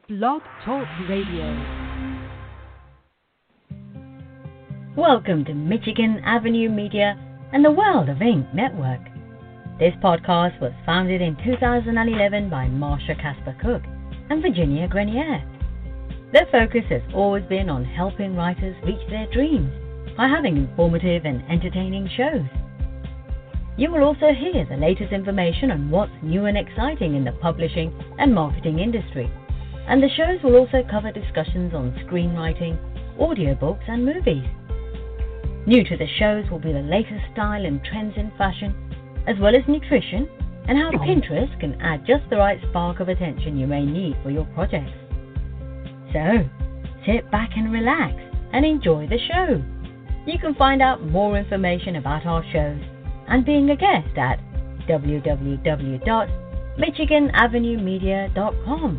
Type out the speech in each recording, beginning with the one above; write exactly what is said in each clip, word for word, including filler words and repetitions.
Blog Talk Radio. Welcome to Michigan Avenue Media and the World of Ink Network. This podcast was founded in two thousand eleven by Marsha Casper Cook and Virginia Grenier. Their focus has always been on helping writers reach their dreams by having informative and entertaining shows. You will also hear the latest information on what's new and exciting in the publishing and marketing industry. And the shows will also cover discussions on screenwriting, audiobooks, and movies. New to the shows will be the latest style and trends in fashion, as well as nutrition, and how Pinterest can add just the right spark of attention you may need for your projects. So, sit back and relax and enjoy the show. You can find out more information about our shows and being a guest at w w w dot michigan avenue media dot com.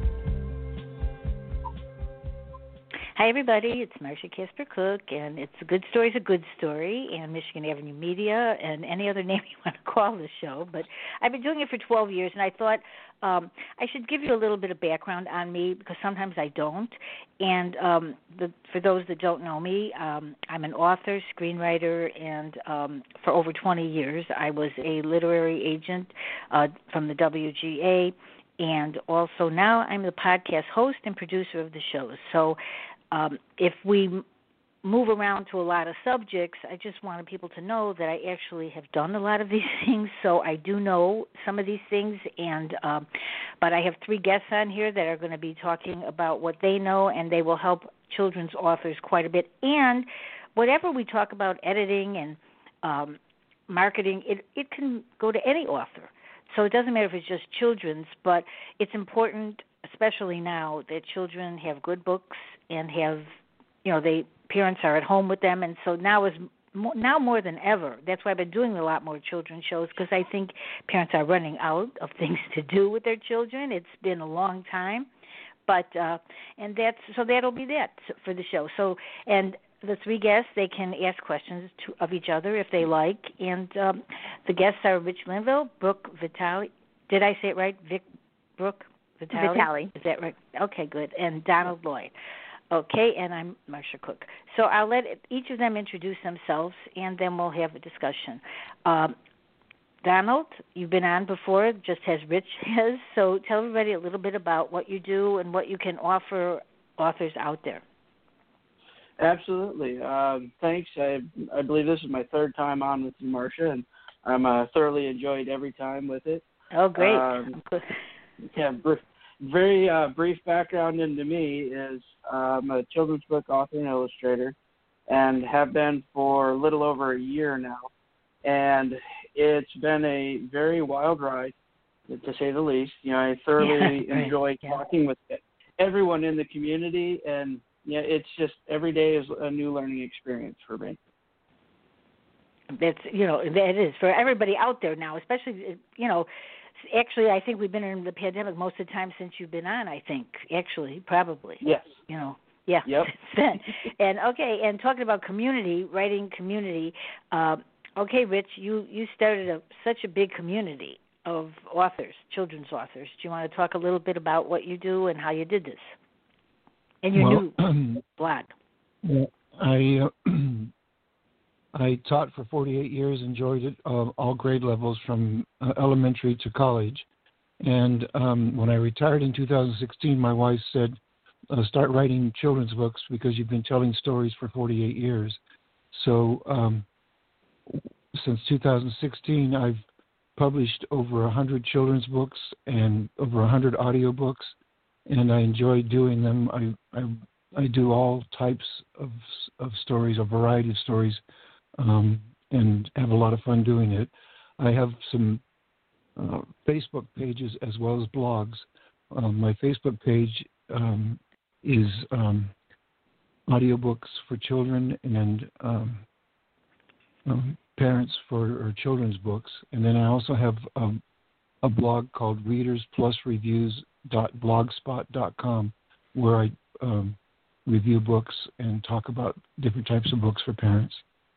Hi, everybody. It's Marsha Casper Cook, and it's a good story's a good story, and Michigan Avenue Media, and any other name you want to call the show. But I've been doing it for twelve years, and I thought um, I should give you a little bit of background on me because sometimes I don't. And um, the, for those that don't know me, um, I'm an author, screenwriter, and um, for over twenty years, I was a literary agent uh, from the W G A, and also now I'm the podcast host and producer of the shows. So Um, if we move around to a lot of subjects, I just wanted people to know that I actually have done a lot of these things, so I do know some of these things. And um, but I have three guests on here that are going to be talking about what they know, and they will help children's authors quite a bit. And whatever we talk about, editing and um, marketing, it, it can go to any author. So it doesn't matter if it's just children's, but it's important, especially now, that children have good books and have, you know, they parents are at home with them, and so now is more, now more than ever. That's why I've been doing a lot more children's shows, because I think parents are running out of things to do with their children. It's been a long time, but uh, and that's so that'll be that for the show. So and the three guests, they can ask questions to, of each other if they like, and um, the guests are Rich Linville, Brooke Vitale. Did I say it right? Vic Brooke Vitale. Vitale. Is that right? Okay, good. And Donald Lloyd. Okay, and I'm Marsha Cook. So I'll let each of them introduce themselves, and then we'll have a discussion. Um, Donald, you've been on before, just as Rich has, so tell everybody a little bit about what you do and what you can offer authors out there. Absolutely. Um, thanks. I, I believe this is my third time on with you, Marsha, and I'm uh, thoroughly enjoyed every time with it. Oh, great. Um, yeah, br- very uh, brief background into me is I'm a children's book author and illustrator, and have been for a little over a year now. And it's been a very wild ride, to say the least. You know, I thoroughly yeah, enjoy right. talking yeah. with everyone in the community, and yeah, it's just every day is a new learning experience for me. That's, you know, that is for everybody out there now, especially, you know, actually, I think we've been in the pandemic most of the time since you've been on, I think, actually, probably. Yes. You know, yeah. Yep. and, okay, and talking about community, writing community, uh, okay, Rich, you, you started a, such a big community of authors, children's authors. Do you want to talk a little bit about what you do and how you did this? And your well, new um, blog. Yeah, I uh, I taught for forty-eight years, enjoyed it, uh, all grade levels from uh, elementary to college. And um, when I retired in two thousand sixteen, my wife said, uh, start writing children's books because you've been telling stories for forty-eight years. So um, since two thousand sixteen, I've published over one hundred children's books and over one hundred audiobooks. And I enjoy doing them. I, I I do all types of of stories, a variety of stories, um, and have a lot of fun doing it. I have some uh, Facebook pages as well as blogs. Um, my Facebook page um, is um, audiobooks for children and um, um, parents for or children's books, and then I also have a, a blog called Readers Plus Reviews dot blogspot dot com, where I um, review books and talk about different types of books for parents.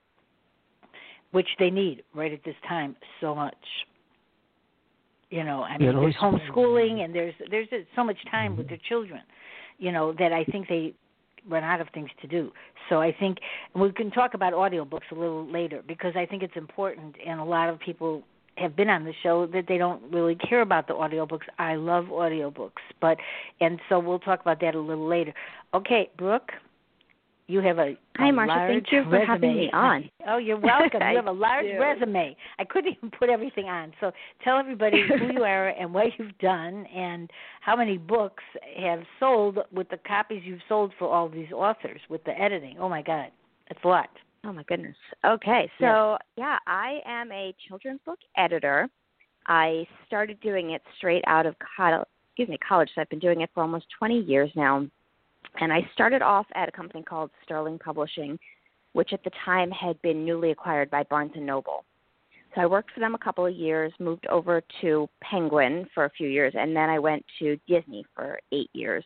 Which they need right at this time so much. You know, I mean, Yeah, there's always, homeschooling and there's there's so much time mm-hmm. with their children. you know, that I think they run out of things to do. So I think we can talk about audiobooks a little later because I think it's important, and a lot of people have been on the show that they don't really care about the audiobooks. I love audiobooks, but and so we'll talk about that a little later. Okay, Brooke, you have a, a Hi, Marsha. large Thank you for resume. having me on. Oh, you're welcome. You have a large do. resume. I couldn't even put everything on. So tell everybody who you are and what you've done and how many books have sold with the copies you've sold for all these authors with the editing. Oh, my God. That's a lot. Oh, my goodness. Okay, so, yeah, I am a children's book editor. I started doing it straight out of college, excuse me, college, so I've been doing it for almost twenty years now. And I started off at a company called Sterling Publishing, which at the time had been newly acquired by Barnes and Noble. So I worked for them a couple of years, moved over to Penguin for a few years, and then I went to Disney for eight years.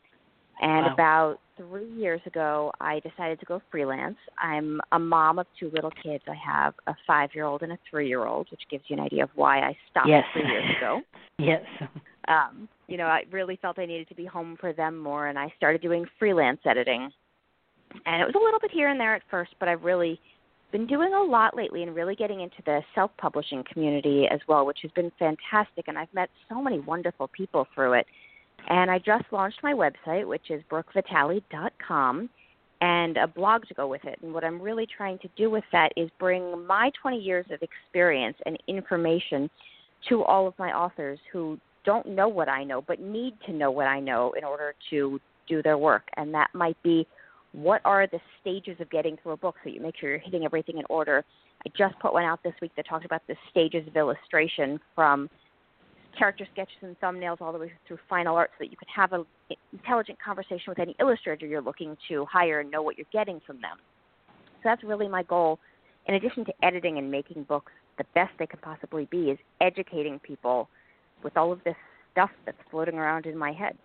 And Wow. about three years ago, I decided to go freelance. I'm a mom of two little kids. I have a five-year-old and a three-year-old, which gives you an idea of why I stopped Yes. three years ago. Yes. Um, you know, I really felt I needed to be home for them more, and I started doing freelance editing. And it was a little bit here and there at first, but I've really been doing a lot lately and really getting into the self-publishing community as well, which has been fantastic, and I've met so many wonderful people through it. And I just launched my website, which is brooke vitale dot com, and a blog to go with it. And what I'm really trying to do with that is bring my twenty years of experience and information to all of my authors who don't know what I know, but need to know what I know in order to do their work. And that might be, what are the stages of getting through a book so you make sure you're hitting everything in order. I just put one out this week that talked about the stages of illustration, from character sketches and thumbnails all the way through final art, so that you can have an intelligent conversation with any illustrator you're looking to hire and know what you're getting from them. So that's really my goal. In addition to editing and making books the best they can possibly be, is educating people with all of this stuff that's floating around in my head.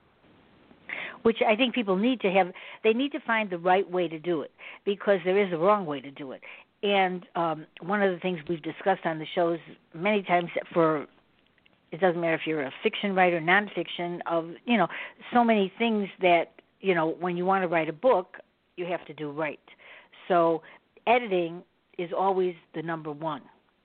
Which I think people need to have. They need to find the right way to do it, because there is a wrong way to do it. And um, one of the things we've discussed on the shows many times, for it doesn't matter if you're a fiction writer, nonfiction, of, you know, so many things that, you know, when you want to write a book, you have to do right. So editing is always the number one.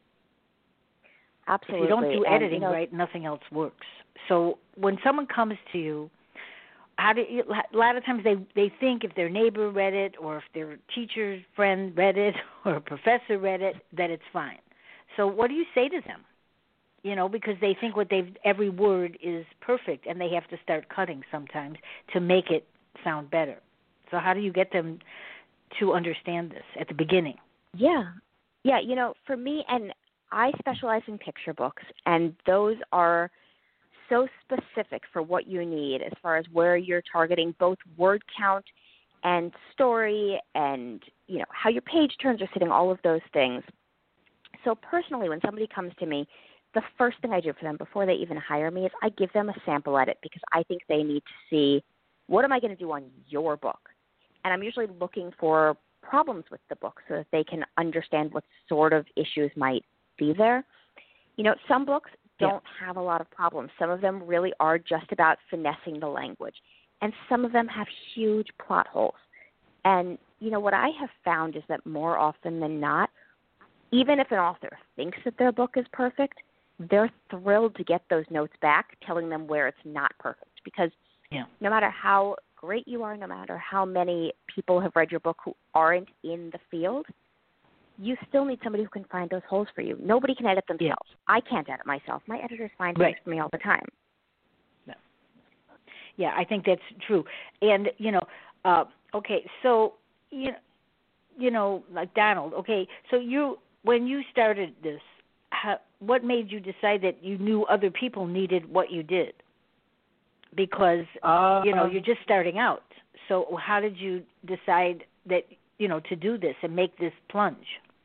Absolutely. If you don't do And, editing you know, right, nothing else works. So when someone comes to you, how do you, a lot of times they, they think if their neighbor read it, or if their teacher's friend read it, or a professor read it, that it's fine. So what do you say to them? You know, because they think what they've every word is perfect, and they have to start cutting sometimes to make it sound better. So how do you get them to understand this at the beginning? Yeah. Yeah, you know, for me, and I specialize in picture books, and those are so specific for what you need as far as where you're targeting both word count and story and, you know, how your page turns are sitting, all of those things. So personally, when somebody comes to me, the first thing I do for them before they even hire me is I give them a sample edit, because I think they need to see, what am I going to do on your book? And I'm usually looking for problems with the book so that they can understand what sort of issues might be there. You know, some books don't yeah. have a lot of problems. Some of them really are just about finessing the language. And some of them have huge plot holes. And, you know, what I have found is that more often than not, even if an author thinks that their book is perfect, they're thrilled to get those notes back telling them where it's not perfect. Because yeah. no matter how great you are, no matter how many people have read your book who aren't in the field, you still need somebody who can find those holes for you. Nobody can edit themselves. Yeah. I can't edit myself. My editors find right. things for me all the time. No. Yeah, I think that's true. And, you know, uh, okay, so, you know, you know, like Donald, okay, so you, when you started this, how, what made you decide that you knew other people needed what you did? Because, uh, you know, you're just starting out. So how did you decide that, you know, to do this and make this plunge?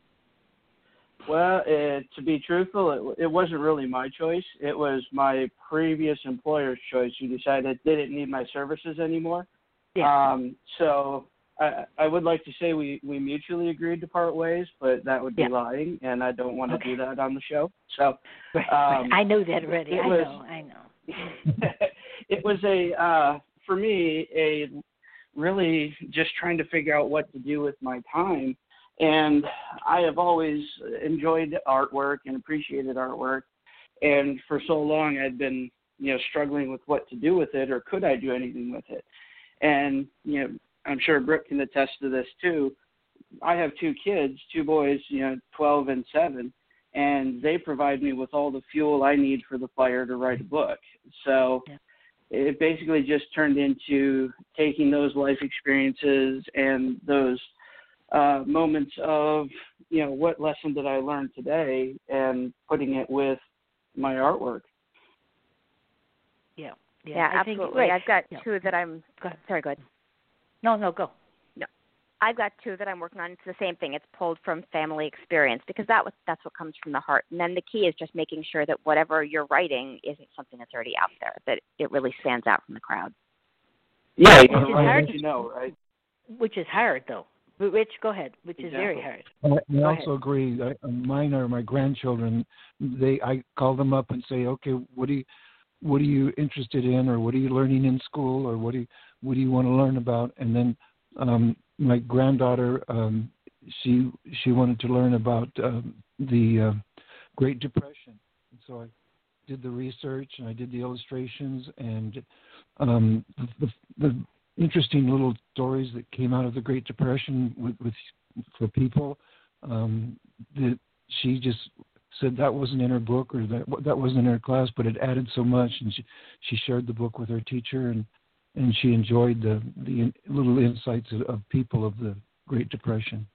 Well, uh, to be truthful, it, it wasn't really my choice. It was my previous employer's choice, who decided they didn't need my services anymore. Yeah. Um, so I, I would like to say we, we mutually agreed to part ways, but that would be yeah. lying, and I don't want to okay. do that on the show. So right, um, right. I know that already. I was, know. I know. It was a uh, for me, a really just trying to figure out what to do with my time. And I have always enjoyed artwork and appreciated artwork. And for so long, I'd been, you know, struggling with what to do with it, or could I do anything with it? And, you know, I'm sure Brooke can attest to this too. I have two kids, two boys, you know, twelve and seven, and they provide me with all the fuel I need for the fire to write a book. So yeah. It basically just turned into taking those life experiences and those uh, moments of, you know, what lesson did I learn today, and putting it with my artwork. Yeah. Yeah, yeah I absolutely. Think, right. I've got yeah. two that I'm go ahead. Sorry, go ahead. No, no, go. No. I've got two that I'm working on. It's the same thing. It's pulled from family experience, because that was, that's what comes from the heart. And then the key is just making sure that whatever you're writing isn't something that's already out there, that it really stands out from the crowd. Yeah, which you is hard. You know, right? Which is hard, though. Rich, go ahead. Which is exactly. very hard. I, I go also ahead. agree. I, mine are my grandchildren. They, I call them up and say, okay, what do you, what are you interested in, or what are you learning in school, or what do you, what do you want to learn about? And then um, my granddaughter, um, she she wanted to learn about um, the uh, Great Depression, and so I did the research and I did the illustrations and um, the, the, the interesting little stories that came out of the Great Depression with, with for people. Um, that she just said that wasn't in her book, or that that wasn't in her class, but it added so much, and she she shared the book with her teacher, and, and she enjoyed the the little insights of, of people of the Great Depression.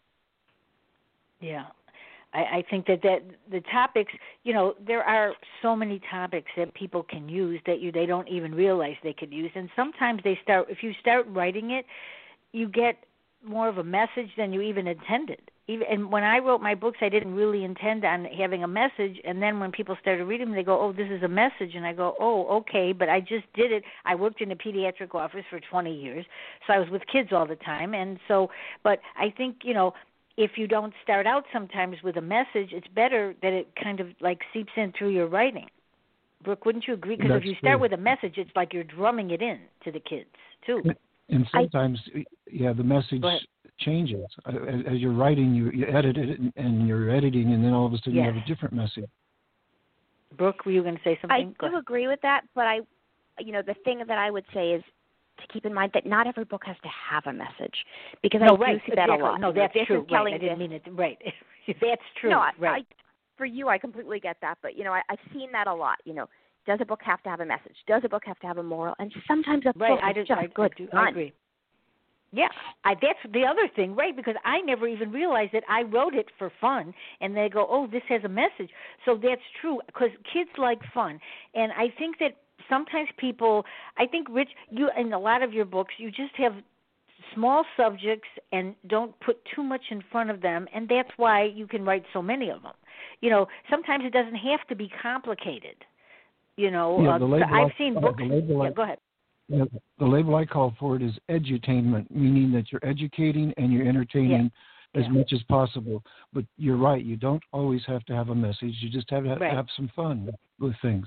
Yeah. I, I think that, that the topics, you know, there are so many topics that people can use that you they don't even realize they could use. And sometimes they start, if you start writing it, you get more of a message than you even intended. Even, and when I wrote my books, I didn't really intend on having a message. And then when people started reading them, they go, oh, this is a message. And I go, oh, okay, but I just did it. I worked in a pediatric office for twenty years, so I was with kids all the time. And so, but I think, you know, if you don't start out sometimes with a message, it's better that it kind of like seeps in through your writing. Brooke, wouldn't you agree? Because if you start true. with a message, it's like you're drumming it in to the kids, too. And sometimes, I, yeah, the message changes. As, as you're writing, you, you edit it, and, and you're editing, and then all of a sudden yes. you have a different message. Brooke, were you going to say something? I do agree with that, but I, you know, the thing that I would say is to keep in mind that not every book has to have a message, because no, I right, do see that exactly. a lot. No, that's this true. Is telling right. I didn't this. mean it. Right. That's true. No, I, right. I, for you, I completely get that. But, you know, I, I've seen that a lot. You know, does a book have to have a message? Does a book have to have a moral? And sometimes a right. book I is do, just I, good I, do, fun. I agree. Yeah, I, that's the other thing, right? Because I never even realized that I wrote it for fun, and they go, oh, this has a message. So that's true, because kids like fun. And I think that sometimes people, I think, Rich, you in a lot of your books, you just have small subjects and don't put too much in front of them, and that's why you can write so many of them. You know, sometimes it doesn't have to be complicated. You know, yeah, the uh, label I've I, seen uh, books. The label yeah, I, go ahead. Yeah, the label I call for it is edutainment, meaning that you're educating and you're entertaining yeah. as yeah. much as possible. But you're right, you don't always have to have a message. You just have to have, right. have some fun with, with things.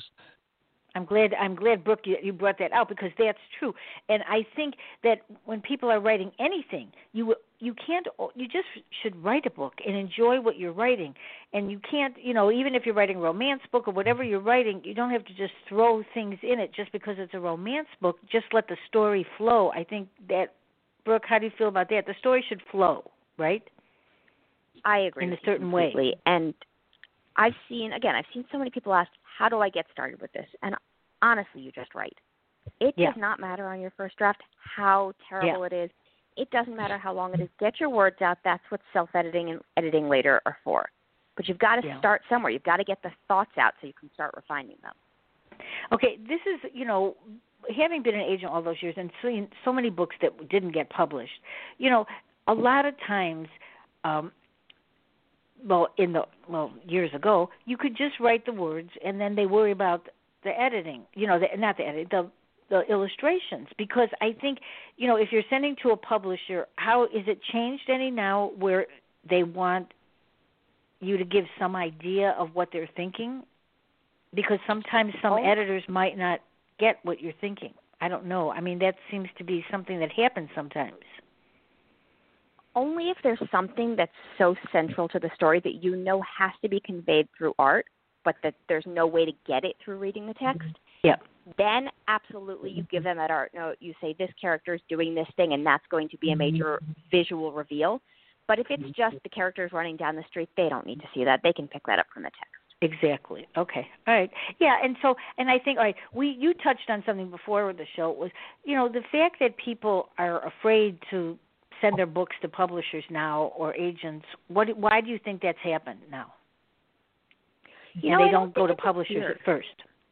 I'm glad, I'm glad, Brooke, you, you brought that out, because that's true. And I think that when people are writing anything, you you can't, you just should write a book and enjoy what you're writing. And you can't, you know, even if you're writing a romance book or whatever you're writing, you don't have to just throw things in it just because it's a romance book. Just let the story flow. I think that, Brooke, how do you feel about that? The story should flow, right? I agree. In a with you certain way. completely. And I've seen, again, I've seen so many people ask, how do I get started with this? And honestly, you just write. It yeah. does not matter on your first draft how terrible yeah. it is. It doesn't matter how long it is. Get your words out. That's what self-editing and editing later are for. But you've got to yeah. start somewhere. You've got to get the thoughts out so you can start refining them. Okay, this is, you know, having been an agent all those years and seeing so many books that didn't get published, you know, a lot of times, um, well, in the, well, years ago, you could just write the words and then they worry about the editing, you know, the, not the editing, the the illustrations, because I think, you know, if you're sending to a publisher, how is it changed any now where they want you to give some idea of what they're thinking? Because sometimes some oh. editors might not get what you're thinking. I don't know. I mean, that seems to be something that happens sometimes. Only if there's something that's so central to the story that you know has to be conveyed through art, but that there's no way to get it through reading the text. Yeah. Then absolutely you give them that art note. You say this character is doing this thing, and that's going to be a major visual reveal. But if it's just the characters running down the street, they don't need to see that. They can pick that up from the text. Exactly. Okay. All right. Yeah, and so, and I think, all right, we you touched on something before with the show. Was, you know, the fact that people are afraid to send their books to publishers now or agents. What? Why do you think that's happened now? You and know, they don't, don't go to publishers at first.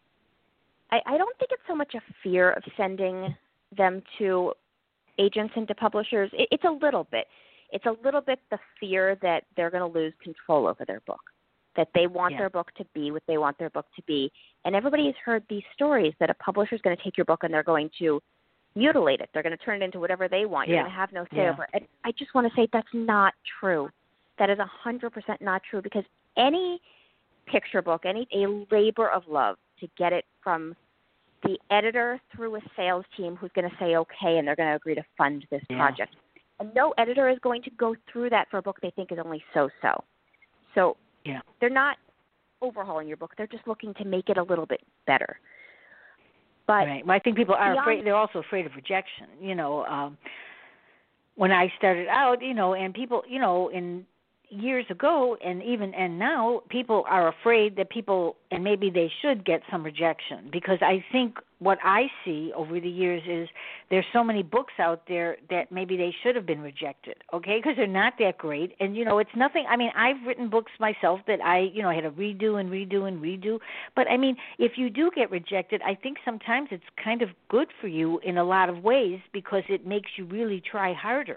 I, I don't think it's so much a fear of sending them to agents and to publishers. It, it's a little bit. It's a little bit the fear that they're going to lose control over their book, that they want yeah. their book to be what they want their book to be. And everybody has heard these stories that a publisher is going to take your book and they're going to mutilate it. They're going to turn it into whatever they want. You're yeah. going to have no say yeah. over it. And I just want to say that's not true. That is one hundred percent not true, because any picture book, any a labor of love to get it from the editor through a sales team who's going to say okay and they're going to agree to fund this yeah. project. And no editor is going to go through that for a book they think is only so-so. So yeah. they're not overhauling your book. They're just looking to make it a little bit better. But right. Well, I think people are beyond, afraid. They're also afraid of rejection. You know, um, when I started out, you know, and people, you know, in years ago and even and now, people are afraid that people, and maybe they should get some rejection, because I think what I see over the years is there's so many books out there that maybe they should have been rejected, okay, because they're not that great. And, you know, it's nothing. I mean, I've written books myself that I, you know, had to redo and redo and redo. But, I mean, if you do get rejected, I think sometimes it's kind of good for you in a lot of ways, because it makes you really try harder.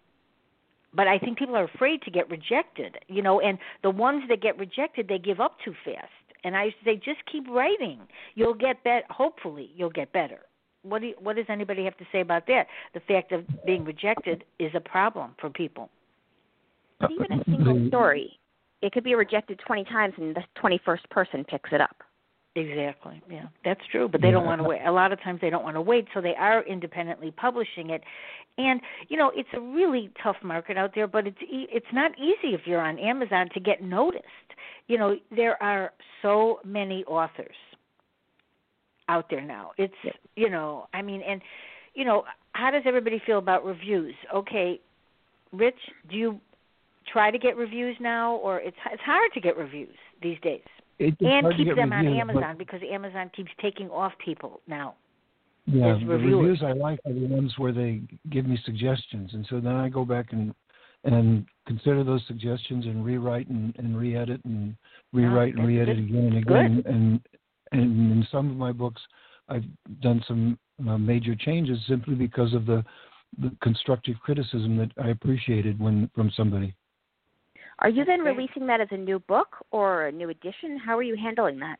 But I think people are afraid to get rejected, you know, and the ones that get rejected, they give up too fast. And I used to say, just keep writing. You'll get better. Hopefully, you'll get better. What do you, what does anybody have to say about that? The fact of being rejected is a problem for people. But even a single story, it could be rejected twenty times, and the twenty-first person picks it up. Exactly. Yeah, that's true. But they don't want to wait. A lot of times they don't want to wait, so they are independently publishing it. And, you know, it's a really tough market out there, but it's e- it's not easy if you're on Amazon to get noticed. You know, there are so many authors out there now. It's, you know, I mean, and, you know, how does everybody feel about reviews? Okay, Rich, do you try to get reviews now, or it's it's hard to get reviews these days? It's and keep them reviews, on Amazon, because Amazon keeps taking off people now. Yeah, as the reviewers. reviews I like are the ones where they give me suggestions, and so then I go back and and consider those suggestions and rewrite and, and re-edit and rewrite oh, and re-edit good. again and again. Good. And and in some of my books, I've done some uh, major changes simply because of the, the constructive criticism that I appreciated when from somebody. Are you then Okay. releasing that as a new book or a new edition? How are you handling that?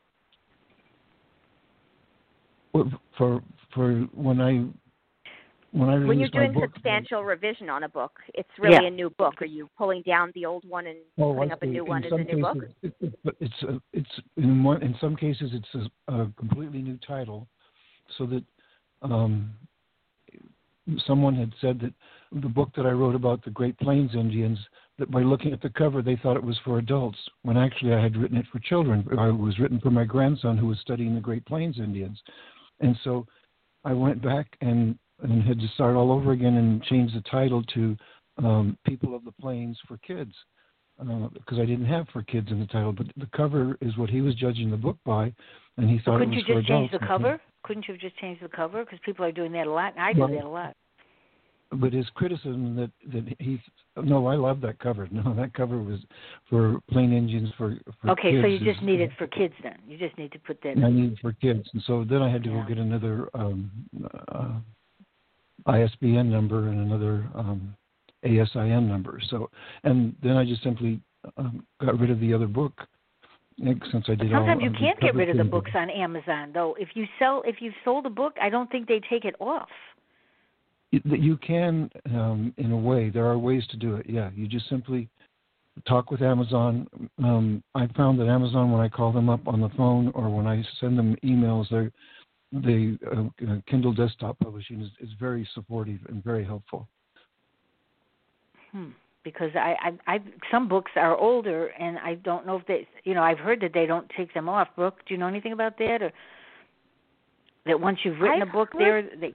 For for when I when I release When you're doing my book, substantial revision on a book, it's really Yeah. a new book. Are you pulling down the old one and oh, putting I up a see. new In one as some a new book? cases, it, it, but it's a, it's in one in some cases it's a, a completely new title, so that um, someone had said that the book that I wrote about the Great Plains Indians, that by looking at the cover they thought it was for adults, when actually I had written it for children. It was written for my grandson who was studying the Great Plains Indians, and so I went back and, and had to start all over again and change the title to um, People of the Plains for Kids, uh, because I didn't have for kids in the title. But the cover is what he was judging the book by, and he thought Couldn't it was you for just change adults. the cover? Couldn't you have just changed the cover? Because people are doing that a lot, and I do Well, that a lot. But his criticism that, that he, no, I love that cover. No, that cover was for Plain Indians for, for Okay, kids. so you just is- need it for kids then. You just need to put that I in. need it for kids. And so then I had to Yeah. go get another um, uh, I S B N number and another um, A S I N number. So, and then I just simply um, got rid of the other book. Since I did all, Sometimes you uh, can't get cover rid of the changes. books on Amazon, though. If you sell, if you've sold a book, I don't think they take it off. You- You can, um, in a way. There are ways to do it. Yeah, you just simply talk with Amazon. Um, I found that Amazon, when I call them up on the phone or when I send them emails, they the uh, Kindle desktop publishing is, is very supportive and very helpful. Hmm. Because I, I, I, some books are older, and I don't know if they, you know, I've heard that they don't take them off. Brooke, do you know anything about that, or that once you've written I've a book heard, there, they?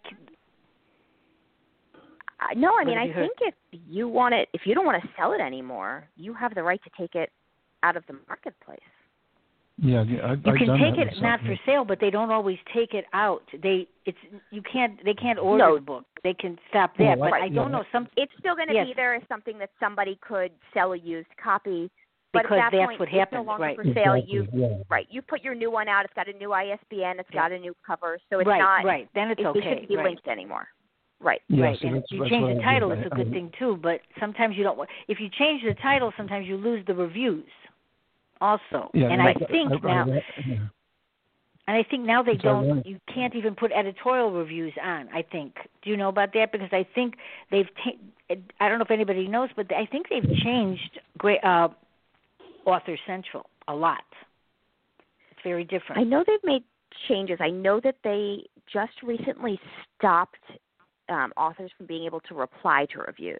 Uh, no, I mean, I heard? think if you want it, if you don't want to sell it anymore, you have the right to take it out of the marketplace. Yeah, yeah I've, you I've can done take that it myself, not yeah. for sale, but they don't always take it out. They, it's you can't, they can't order No. the book. They can stop that, Well, but I- I don't yeah. know some. It's still going to Yes. be there as something that somebody could sell a used copy. But Because at that that's point, what it's happens, no longer right. for sale. Exactly, You yeah. right. You put your new one out. It's got a new I S B N. It's Yeah. got a new cover. So it's right, not. right. Then it's it, okay. They shouldn't be right. linked anymore. Right. Yeah, right, so and that's- if you that's change what the I title, did. it's a I- good I- thing too. But sometimes you don't. want If you change the title, sometimes you lose the reviews. Also, Yeah, and I, I think I, now, I, I, yeah. and I think now they It's don't. ironic. You can't even put editorial reviews on. I think. Do you know about that? Because I think they've. Ta- I don't know if anybody knows, but I think they've changed great, uh, Author Central a lot. It's very different. I know they've made changes. I know that they just recently stopped um, authors from being able to reply to reviews.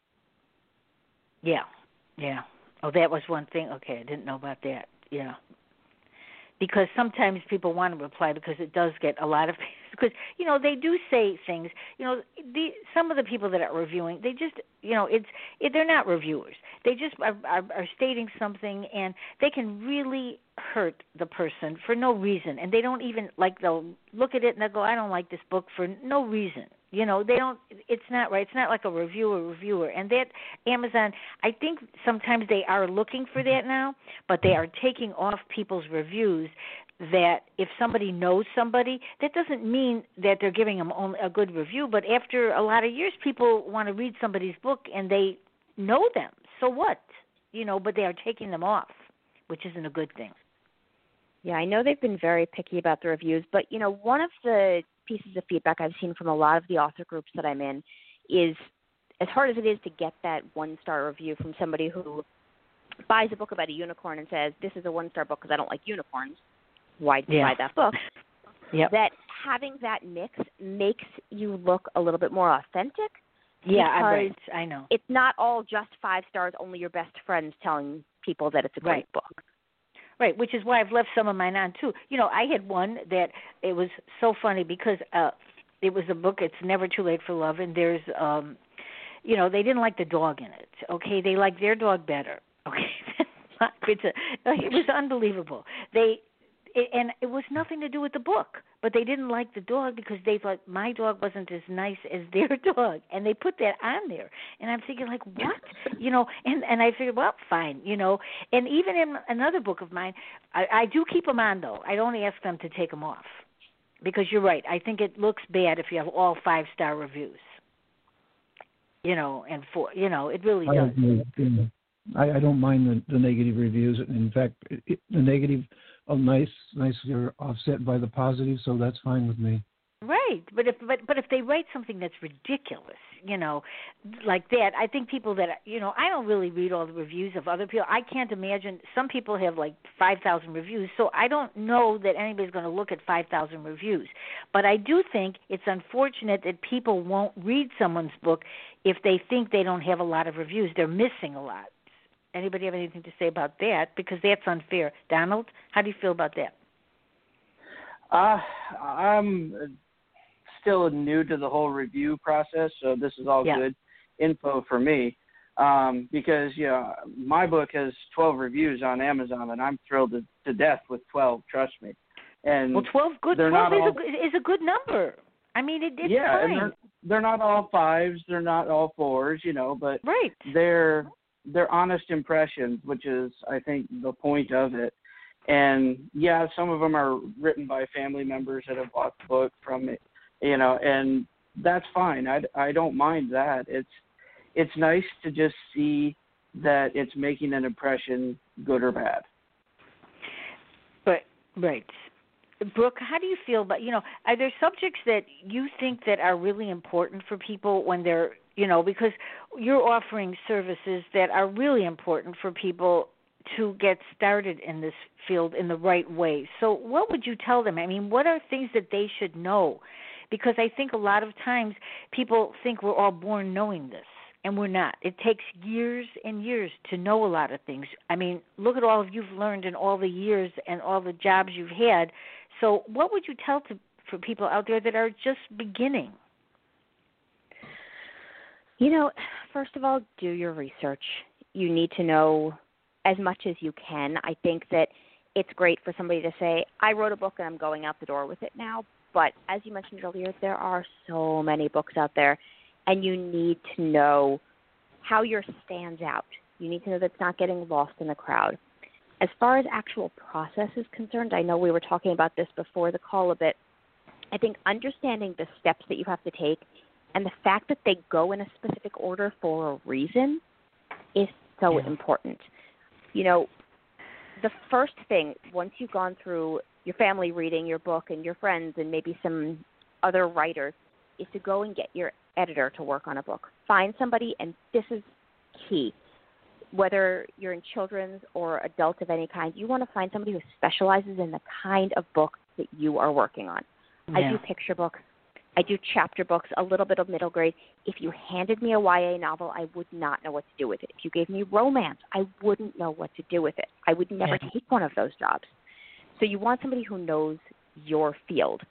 Yeah, yeah. Oh, that was one thing. Okay, I didn't know about that. Yeah. Because sometimes people want to reply because it does get a lot of because you know they do say things. You know, the some of the people that are reviewing, they just you know it's it, they're not reviewers. They just are, are, are stating something, and they can really hurt the person for no reason. And they don't even like they'll look at it and they'll go, I don't like this book for no reason. You know, they don't. It's not right. It's not like a reviewer, reviewer, and that Amazon. I think sometimes they are looking for that now, but they are taking off people's reviews. That if somebody knows somebody, that doesn't mean that they're giving them only a good review. But after a lot of years, people want to read somebody's book and they know them. So what? You know, but they are taking them off, which isn't a good thing. Yeah, I know they've been very picky about the reviews, but, you know, one of the pieces of feedback I've seen from a lot of the author groups that I'm in is as hard as it is to get that one-star review from somebody who buys a book about a unicorn and says, this is a one-star book because I don't like unicorns, why did you Yeah. buy that book? Yep. That having that mix makes you look a little bit more authentic. Yeah, I, because right. I know. It's not all just five stars, only your best friends telling people that it's a great Right. book. Right, which is why I've left some of mine on too. You know, I had one that it was so funny because uh it was a book, It's Never Too Late for Love, and there's um you know, they didn't like the dog in it. Okay, they liked their dog better. Okay. it's a, it was unbelievable. They it, and it was nothing to do with the book, but they didn't like the dog because they thought my dog wasn't as nice as their dog, and they put that on there. And I'm thinking, like, what? You know, and, and I figured, well, fine, you know. And even in another book of mine, I, I do keep them on, though. I don't ask them to take them off because you're right. I think it looks bad if you have all five-star reviews, you know, and four, you know, it really I does. agree. Yeah. I, I don't mind the, the negative reviews. In fact, it, it, the negative are nice, nicely offset by the positive, so that's fine with me. Right, but if but but if they write something that's ridiculous, you know, like that, I think people that you know, I don't really read all the reviews of other people. I can't imagine. Some people have like five thousand reviews, so I don't know that anybody's going to look at five thousand reviews. But I do think it's unfortunate that people won't read someone's book if they think they don't have a lot of reviews. They're missing a lot. Anybody have anything to say about that? Because that's unfair. Donald, how do you feel about that? Uh, I'm still new to the whole review process, so this is all yeah. good info for me. Um, because, you know, my book has twelve reviews on Amazon, and I'm thrilled to, to death with twelve, trust me. And well, twelve good. they're twelve not is, all, a, is a good number. I mean, it, it's yeah, fine. and they're, they're not all fives, they're not all fours, you know, but right. they're they're honest impressions, which is, I think, the point of it. And, yeah, some of them are written by family members that have bought the book from it, you know, and that's fine. I, I don't mind that. It's it's nice to just see that it's making an impression, good or bad. But, right. Brooke, how do you feel about, you know, are there subjects that you think that are really important for people when they're, you know, because you're offering services that are really important for people to get started in this field in the right way. So what would you tell them? I mean, what are things that they should know? Because I think a lot of times people think we're all born knowing this, and we're not. It takes years and years to know a lot of things. I mean, look at all you've learned in all the years and all the jobs you've had. So what would you tell to, for people out there that are just beginning? You know, first of all, do your research. You need to know as much as you can. I think that it's great for somebody to say, I wrote a book and I'm going out the door with it now. But as you mentioned earlier, there are so many books out there, and you need to know how yours stands out. You need to know that it's not getting lost in the crowd. As far as actual process is concerned, I know we were talking about this before the call a bit. I think understanding the steps that you have to take and the fact that they go in a specific order for a reason is so yeah. important. You know, the first thing, once you've gone through your family reading your book and your friends and maybe some other writers, is to go and get your editor to work on a book. Find somebody, and this is key, whether you're in children's or adult of any kind, you want to find somebody who specializes in the kind of book that you are working on. Yeah. I do picture books. I do chapter books, a little bit of middle grade. If you handed me a Y A novel, I would not know what to do with it. If you gave me romance, I wouldn't know what to do with it. I would never Yeah. take one of those jobs. So you want somebody who knows your field.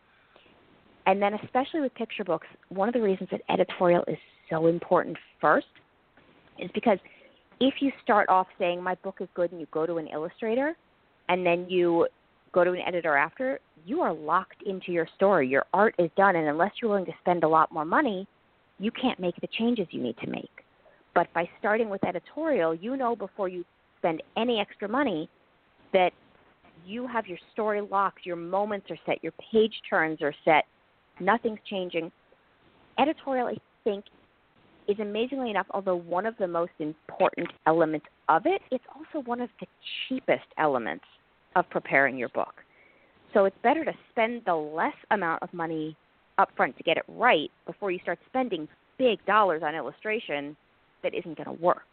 And then especially with picture books, one of the reasons that editorial is so important first is because if you start off saying my book is good and you go to an illustrator and then you go to an editor after, you are locked into your story. Your art is done, and unless you're willing to spend a lot more money, you can't make the changes you need to make. But by starting with editorial, you know before you spend any extra money that you have your story locked, your moments are set, your page turns are set, nothing's changing. Editorial, I think, is amazingly enough, although one of the most important elements of it, it's also one of the cheapest elements of preparing your book. So it's better to spend the less amount of money up front to get it right before you start spending big dollars on illustration that isn't going to work.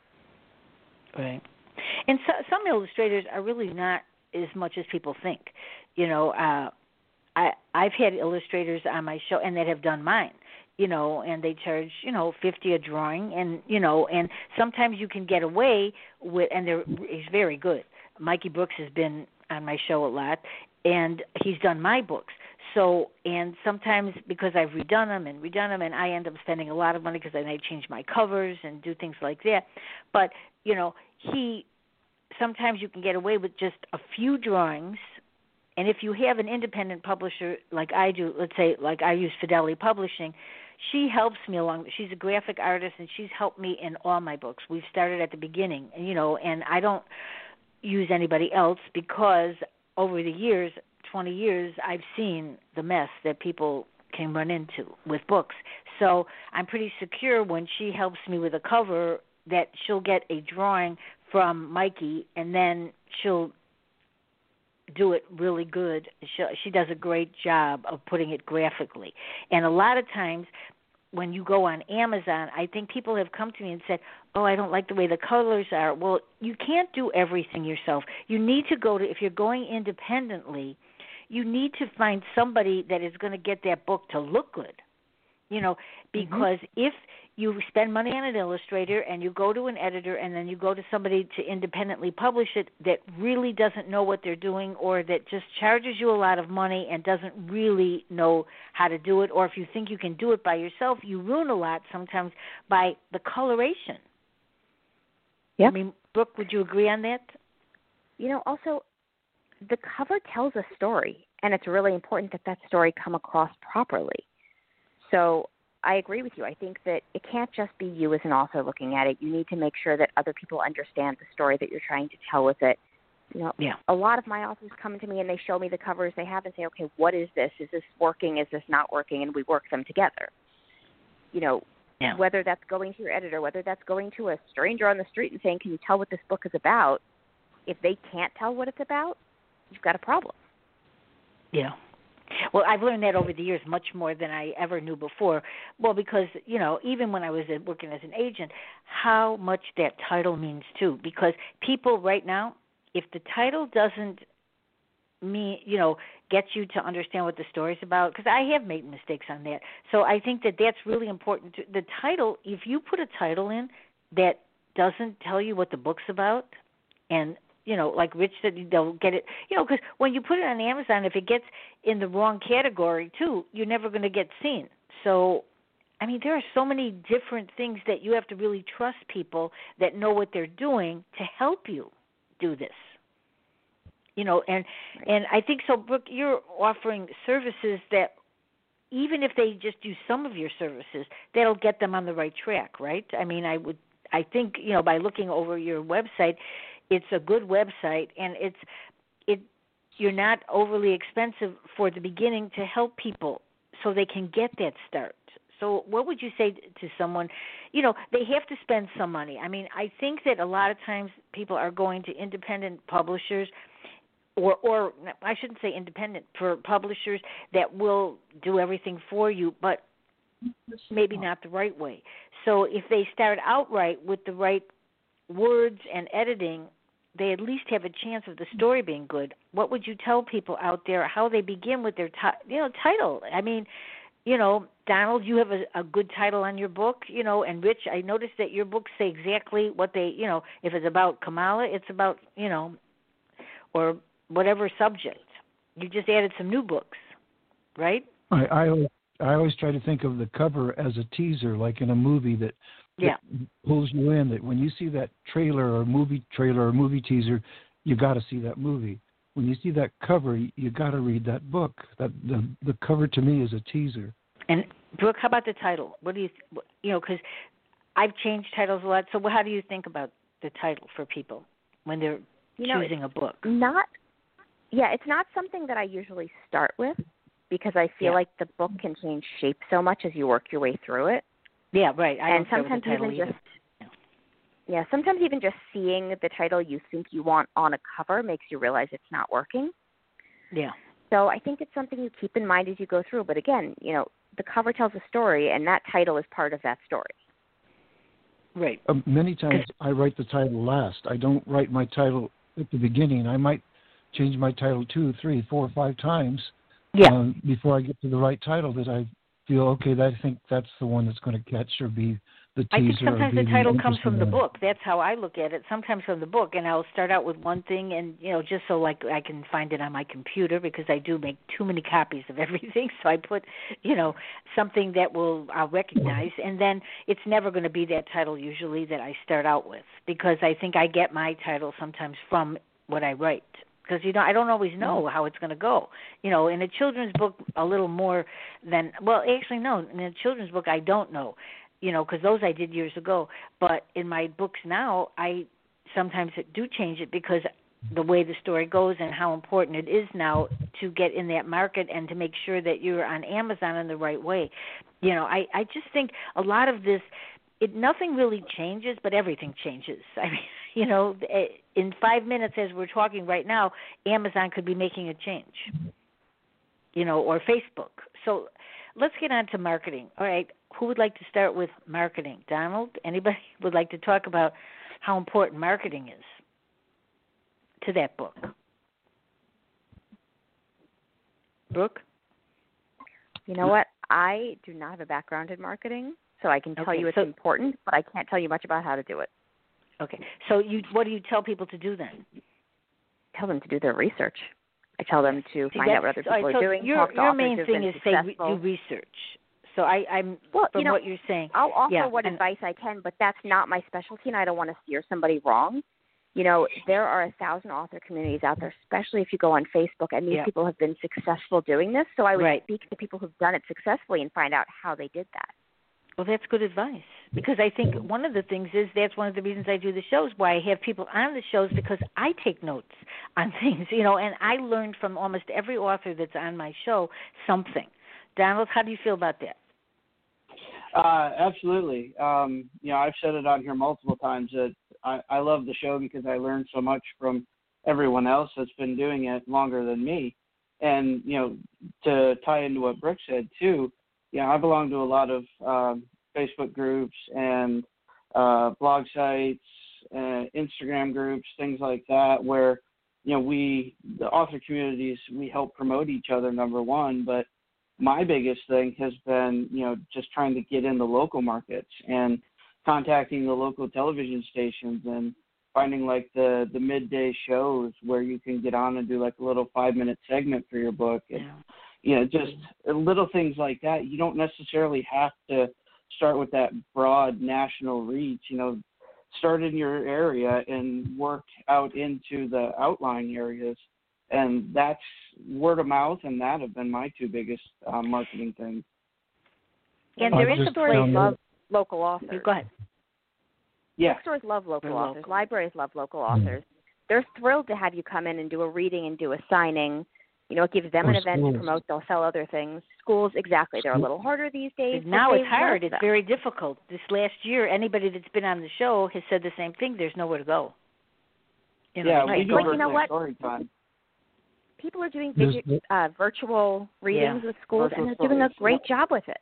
Right. And so, some illustrators are really not as much as people think. You know, uh, I, I've had illustrators on my show and that have done mine, you know, and they charge, you know, fifty a drawing, and, you know, and sometimes you can get away with, and they're, he's very good. Mikey Brooks has been on my show a lot, and he's done my books. So, and sometimes because I've redone them and redone them, and I end up spending a lot of money because then I change my covers and do things like that. But, you know, he, sometimes you can get away with just a few drawings. And if you have an independent publisher like I do, let's say like I use Fidelity Publishing, she helps me along. She's a graphic artist, and she's helped me in all my books. We've started at the beginning, you know, and I don't use anybody else because over the years, twenty years, I've seen the mess that people can run into with books. So I'm pretty secure when she helps me with a cover that she'll get a drawing from Mikey, and then she'll do it really good. She, she does a great job of putting it graphically. And a lot of times when you go on Amazon, I think people have come to me and said, oh, I don't like the way the colors are. Well, you can't do everything yourself. You need to go to, if you're going independently, you need to find somebody that is going to get that book to look good. You know, because mm-hmm. if you spend money on an illustrator and you go to an editor and then you go to somebody to independently publish it that really doesn't know what they're doing, or that just charges you a lot of money and doesn't really know how to do it, or if you think you can do it by yourself, you ruin a lot sometimes by the coloration. Yeah. I mean, Brooke, would you agree on that? You know, also, the cover tells a story, and it's really important that that story come across properly. So I agree with you. I think that it can't just be you as an author looking at it. You need to make sure that other people understand the story that you're trying to tell with it. You know, yeah. A lot of my authors come to me and they show me the covers they have and say, okay, what is this? Is this working? Is this not working? And we work them together. You know, yeah. whether that's going to your editor, whether that's going to a stranger on the street and saying, can you tell what this book is about? If they can't tell what it's about, you've got a problem. Yeah. Well, I've learned that over the years much more than I ever knew before. Well, because, you know, even when I was working as an agent, how much that title means too. Because people right now, if the title doesn't mean, you know, get you to understand what the story's about, because I have made mistakes on that. So I think that that's really important. To, the title, if you put a title in that doesn't tell you what the book's about, and you know, like Rich said, they'll get it, you know, because when you put it on Amazon, if it gets in the wrong category, too, you're never going to get seen. So, I mean, there are so many different things that you have to really trust people that know what they're doing to help you do this. You know, and and I think so, Brooke, you're offering services that even if they just use some of your services, that'll get them on the right track, right? I mean, I would, I think, you know, by looking over your website, it's a good website, and it's it. You're not overly expensive for the beginning to help people so they can get that start. So what would you say to someone, you know, they have to spend some money. I mean, I think that a lot of times people are going to independent publishers or, or I shouldn't say independent, for publishers that will do everything for you, but maybe not the right way. So if they start out right with the right words and editing, they at least have a chance of the story being good. What would you tell people out there how they begin with their ti- you know title? I mean, you know, Donald, you have a, a good title on your book, you know, and Rich, I noticed that your books say exactly what they, you know, if it's about Kamala, it's about, you know, or whatever subject. You just added some new books, right? I I always, I always try to think of the cover as a teaser, like in a movie that, that yeah. pulls you in. That when you see that trailer or movie trailer or movie teaser, you got to see that movie. When you see that cover, you got to read that book. That the the cover to me is a teaser. And Brooke, how about the title? What do you, you know, because I've changed titles a lot. So how do you think about the title for people when they're you know, choosing a book? Not, yeah, it's not something that I usually start with because I feel yeah. like the book can change shape so much as you work your way through it. Yeah, right. I and don't sometimes start with the even title just either. yeah, sometimes even just seeing the title you think you want on a cover makes you realize it's not working. Yeah. So I think it's something you keep in mind as you go through. But again, you know, the cover tells a story, and that title is part of that story. Right. Uh, many times I write the title last. I don't write my title at the beginning. I might change my title two, three, four, five times yeah. um, before I get to the right title that I feel, okay, that I think that's the one that's going to catch or be the teaser. I think sometimes the the title comes from the one. book. That's how I look at it. Sometimes from the book, and I'll start out with one thing, and you know, just so like I can find it on my computer because I do make too many copies of everything. So I put, you know, something that will I'll recognize, and then it's never going to be that title usually that I start out with because I think I get my title sometimes from what I write. Because, you know, I don't always know how it's going to go. You know, in a children's book, a little more than, well, actually, no, in a children's book, I don't know, you know, because those I did years ago. But in my books now, I sometimes do change it because the way the story goes and how important it is now to get in that market and to make sure that you're on Amazon in the right way. You know, I, I just think a lot of this, it nothing really changes, but everything changes. I mean, you know, in five minutes as we're talking right now, Amazon could be making a change, you know, or Facebook. So let's get on to marketing. All right, who would like to start with marketing? Donald, anybody would like to talk about how important marketing is to that book? Brooke? You know what? I do not have a background in marketing, so I can tell okay, you it's so, important, but I can't tell you much about how to do it. Okay. So you, what do you tell people to do then? Tell them to do their research. I tell them to See, find out what other people right, are so doing. Your, talk to your authors main who've thing been is say successful. do research. So I, I'm well, from you know, what you're saying. I'll offer yeah, what and, advice I can, but that's not my specialty, and I don't want to steer somebody wrong. You know, there are a thousand author communities out there, especially if you go on Facebook, and these yeah. people have been successful doing this. So I would right. speak to people who've done it successfully and find out how they did that. Well, that's good advice because I think one of the things is that's one of the reasons I do the shows, why I have people on the shows, because I take notes on things, you know, and I learned from almost every author that's on my show something. Donald, how do you feel about that? Uh, absolutely. Um, you know, I've said it on here multiple times that I, I love the show because I learned so much from everyone else that's been doing it longer than me. And, you know, to tie into what Brooke said, too, you know, I belong to a lot of um, Facebook groups and uh, blog sites, uh, Instagram groups, things like that, where, you know, we, the author communities, we help promote each other, number one. But my biggest thing has been, you know, just trying to get in the local markets and contacting the local television stations and finding like the, the midday shows where you can get on and do like a little five minute segment for your book. And, Yeah. you know, just little things like that. You don't necessarily have to start with that broad national reach. You know, start in your area and work out into the outlying areas. And that's word of mouth, and that have been my two biggest uh, marketing things. And I there is a just place. love local authors. Go ahead. Yeah. Bookstores love local They're authors. local. Libraries love local Mm. authors. They're thrilled to have you come in and do a reading and do a signing. You know, it gives them Or an event schools. to promote. They'll sell other things. Schools, exactly. They're a little harder these days. but Now they it's hard. love It's them. very difficult. This last year, anybody that's been on the show has said the same thing. There's nowhere to go. You know, Yeah, they we can't do go But you virtual know what? story time. People are doing There's vigi- the- uh, virtual readings Yeah. with schools, Virtual and they're doing a stories, great yep. job with it.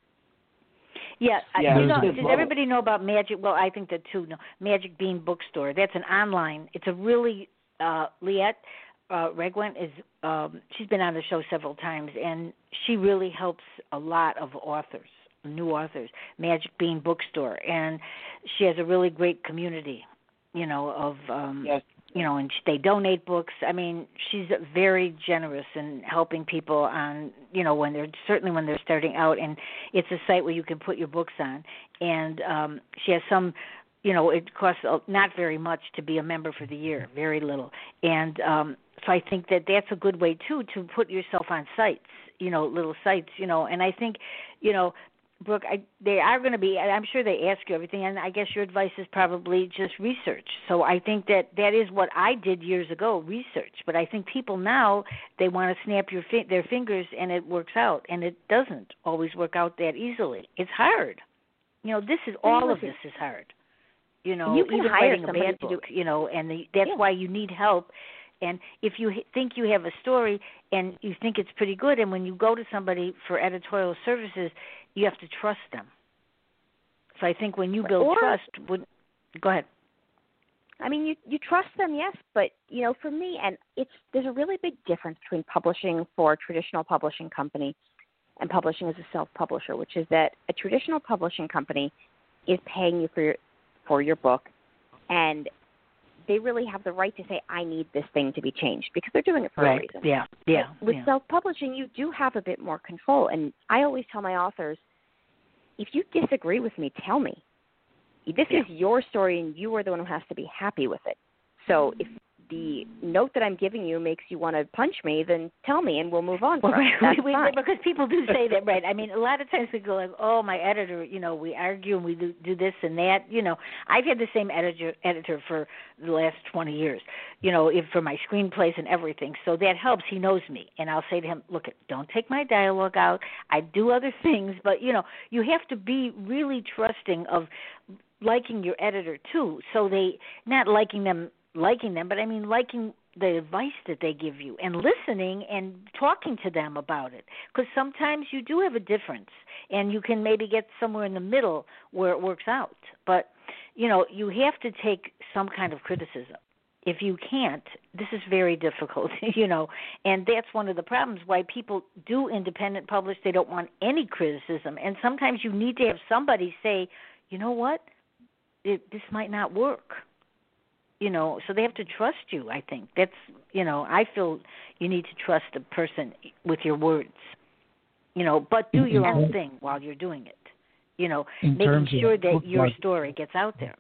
Yeah, I- Yeah, you know, there's does a- everybody know about Magic? Well, I think that too. No, Magic Bean Bookstore. That's an online. It's a really uh, Liette uh, Regwin is. Um, she's been on the show several times, and she really helps a lot of authors, new authors. Magic Bean Bookstore, and she has a really great community. You know, of um, Yes. you know, and they donate books. I mean, she's very generous in helping people on, you know, when they're certainly when they're starting out. And it's a site where you can put your books on. And um, she has some, you know, it costs not very much to be a member for the year, very little. And um, so I think that that's a good way too to put yourself on sites, you know, little sites, you know. And I think, you know, Brooke, I, they are going to be, I'm sure they ask you everything, and I guess your advice is probably just research. So I think that that is what I did years ago, research. But I think people now, they want to snap your fi- their fingers and it works out, and it doesn't always work out that easily. It's hard. You know, this is, all of this is hard. You know, You can even hire writing a somebody bad to book, do- you know, and the, that's Yeah. why you need help. And if you h- think you have a story and you think it's pretty good, and when you go to somebody for editorial services, you have to trust them. So I think when you build Or- trust, would go ahead. I mean, you you trust them, yes, but you know, for me, and it's there's a really big difference between publishing for a traditional publishing company and publishing as a self-publisher, which is that a traditional publishing company is paying you for your for your book, and they really have the right to say, I need this thing to be changed, because they're doing it for a Right. reason. Yeah. Yeah. With yeah. self-publishing, you do have a bit more control. And I always tell my authors, if you disagree with me, tell me. This Yeah. is your story, and you are the one who has to be happy with it. So if the note that I'm giving you makes you want to punch me, then tell me, and we'll move on. Well, from it. right, That's we, fine. because people do say that, right? I mean, a lot of times we go like, "Oh, my editor, you know, we argue and we do, do this and that." You know, I've had the same editor editor for the last twenty years. You know, if for my screenplays and everything, so that helps. He knows me, and I'll say to him, "Look, don't take my dialogue out. I do other things, but you know, you have to be really trusting of liking your editor too. So they not liking them." liking them, but I mean liking the advice that they give you and listening and talking to them about it. Because sometimes you do have a difference, and you can maybe get somewhere in the middle where it works out. But, you know, you have to take some kind of criticism. If you can't, this is very difficult, you know, and that's one of the problems why people do independent publish. They don't want any criticism, and sometimes you need to have somebody say, you know what, it, this might not work. You know, so they have to trust you, I think. That's, you know, I feel you need to trust a person with your words, you know, but do your own thing while you're doing it, you know, In making terms of sure that book your market- story gets out there.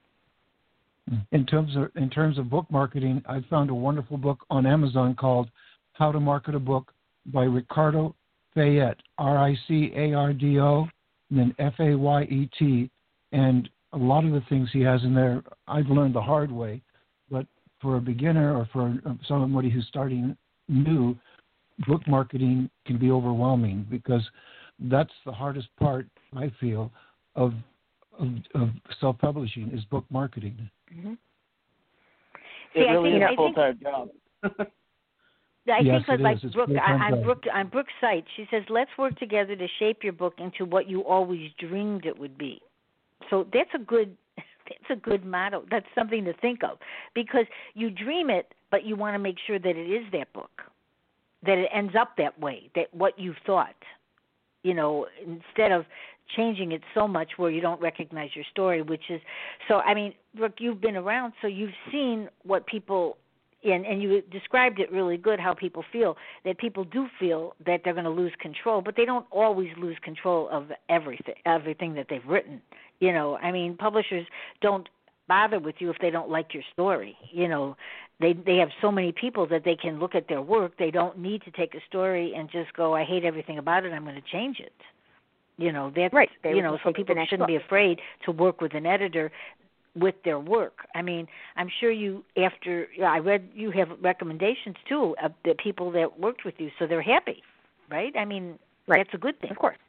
In terms of in terms of book marketing, I found a wonderful book on Amazon called How to Market a Book by Ricardo Fayette, R I C A R D O, and then F A Y E T. And a lot of the things he has in there, I've learned the hard way. But for a beginner or for somebody who's starting new, book marketing can be overwhelming, because that's the hardest part, I feel, of of, of self-publishing is book marketing. Mm-hmm. It See, I really think- is I a full-time job. I yes, think it like is. It's Brooke, full I, on contract. Brooke, on Brooke's site, she says, "Let's work together to shape your book into what you always dreamed it would be." So that's a good, that's a good motto. That's something to think of, because you dream it, but you want to make sure that it is that book, that it ends up that way, that what you thought. You know, instead of changing it so much where you don't recognize your story, which is so. I mean, Brooke, you've been around, so you've seen what people. And, and you described it really good, how people feel, that people do feel that they're going to lose control, but they don't always lose control of everything, everything that they've written. You know, I mean, publishers don't bother with you if they don't like your story. You know, they they have so many people that they can look at their work. They don't need to take a story and just go, I hate everything about it, I'm going to change it. You know, that's, right. They you know, so people shouldn't book. be afraid to work with an editor with their work. I mean, I'm sure you, after, yeah, I read you have recommendations too of the people that worked with you, so they're happy, right? I mean, right. That's a good thing. Of course.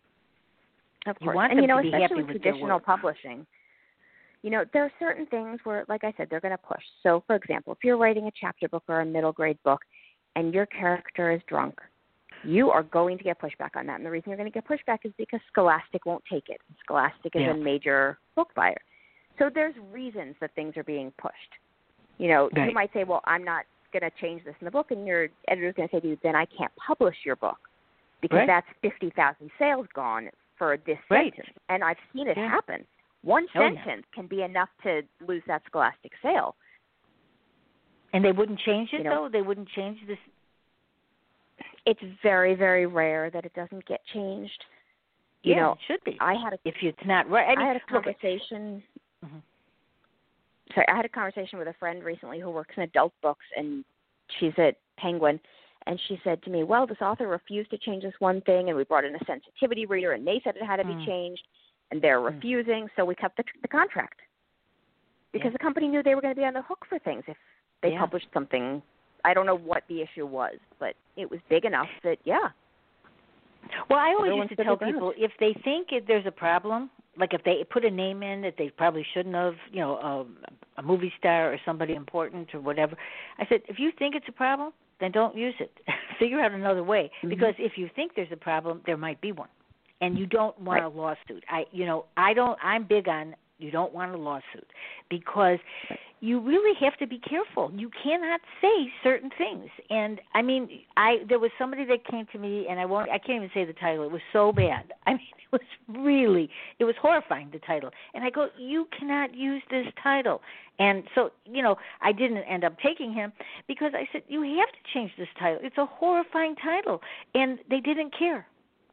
Of you course. want and, them you know, to be happy especially with with traditional their work. publishing, you know, there are certain things where, like I said, they're going to push. So, for example, if you're writing a chapter book or a middle grade book and your character is drunk, you are going to get pushback on that. And the reason you're going to get pushback is because Scholastic won't take it. Scholastic is yeah. a major book buyer. So there's reasons that things are being pushed. You know, right. you might say, well, I'm not going to change this in the book, and your editor's going to say to you, then I can't publish your book because right. that's fifty thousand sales gone for this right. sentence. And I've seen it yeah. happen. One oh, sentence yeah. can be enough to lose that Scholastic sale. And they wouldn't change it, you know, though? They wouldn't change this? It's very, very rare that it doesn't get changed. You yeah, know, it should be. I had a, if it's not right. I, mean, I had a look, conversation... Mm-hmm. Sorry, I had a conversation with a friend recently who works in adult books, and she's at Penguin, and she said to me, well, this author refused to change this one thing, and we brought in a sensitivity reader, and they said it had to mm. be changed, and they're mm. refusing, so we cut the, the contract. Because yeah. the company knew they were going to be on the hook for things if they yeah. published something. I don't know what the issue was, but it was big enough that, yeah. Well, I always Everyone's used to tell people, if they think it, there's a problem, like if they put a name in that they probably shouldn't have, you know, a, a movie star or somebody important or whatever, I said, if you think it's a problem, then don't use it. Figure out another way. Mm-hmm. Because if you think there's a problem, there might be one. And you don't want right. a lawsuit. I, you know, I don't, I'm big on you don't want a lawsuit because you really have to be careful. You cannot say certain things. And I mean, I there was somebody that came to me, and I won't, I can't even say the title. It was so bad. I mean, it was really, it was horrifying, the title. And I go, you cannot use this title. And so, you know, I didn't end up taking him because I said, you have to change this title. It's a horrifying title. And they didn't care.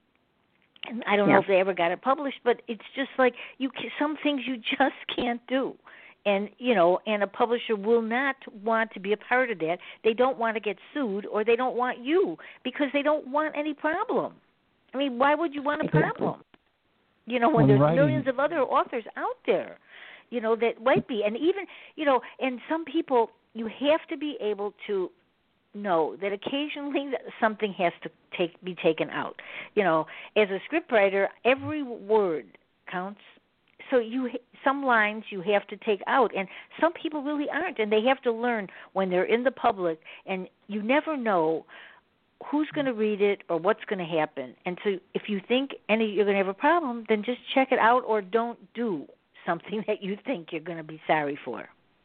And I don't yeah. know if they ever got it published, but it's just like you can, some things you just can't do. And, you know, and a publisher will not want to be a part of that. They don't want to get sued, or they don't want you because they don't want any problem. I mean, why would you want a problem? You know, when, when there's writing, millions of other authors out there, you know, that might be. And even, you know, and some people, you have to be able to know that occasionally something has to take be taken out. You know, as a scriptwriter, every word counts. So you some lines you have to take out, and some people really aren't, and they have to learn when they're in the public, and you never know who's going to read it or what's going to happen. And so if you think any you're going to have a problem, then just check it out or don't do something that you think you're going to be sorry for.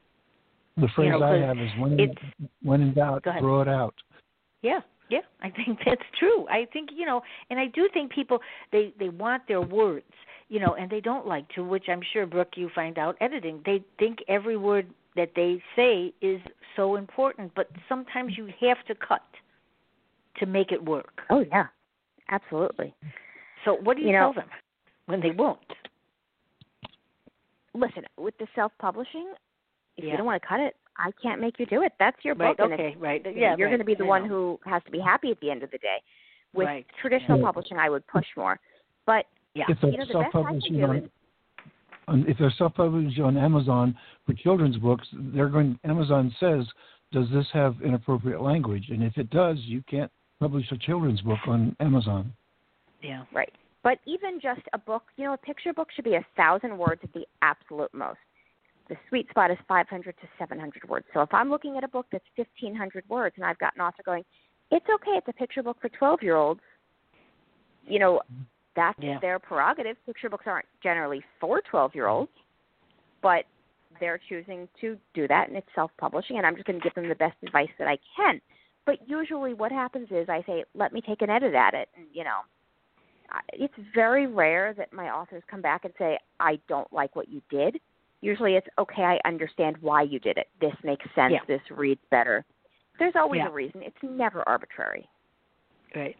The phrase you know, I have is when in, when in doubt, throw it out. Yeah, yeah, I think that's true. I think, you know, and I do think people, they, they want their words, you know, and they don't like to, which I'm sure, Brooke, you find out editing. They think every word that they say is so important, but sometimes you have to cut to make it work. Oh, yeah, absolutely. So what do you, you tell know, them when they won't? Listen, with the self-publishing, if yeah. you don't want to cut it, I can't make you do it. That's your book. Right, and okay, right. You yeah, know, you're right. going to be the I one know. who has to be happy at the end of the day. With right. traditional yeah. publishing, I would push more. But yeah. if they're you know, the best I can self-publishing do on, is, on, if they're self-publishing on Amazon for children's books, they're going. Amazon says, "Does this have inappropriate language?" And if it does, you can't publish a children's book on Amazon. Yeah. Right. But even just a book, you know, a picture book should be a thousand words at the absolute most. the sweet spot is five hundred to seven hundred words. So if I'm looking at a book that's fifteen hundred words and I've got an author going, it's okay, it's a picture book for twelve-year-olds, you know, that's yeah. their prerogative. Picture books aren't generally for twelve-year-olds, but they're choosing to do that, and it's self-publishing, and I'm just going to give them the best advice that I can. But usually what happens is I say, let me take an edit at it, and, you know, it's very rare that my authors come back and say, I don't like what you did. Usually it's, okay, I understand why you did it. This makes sense. Yeah. This reads better. There's always yeah. a reason. It's never arbitrary. Right.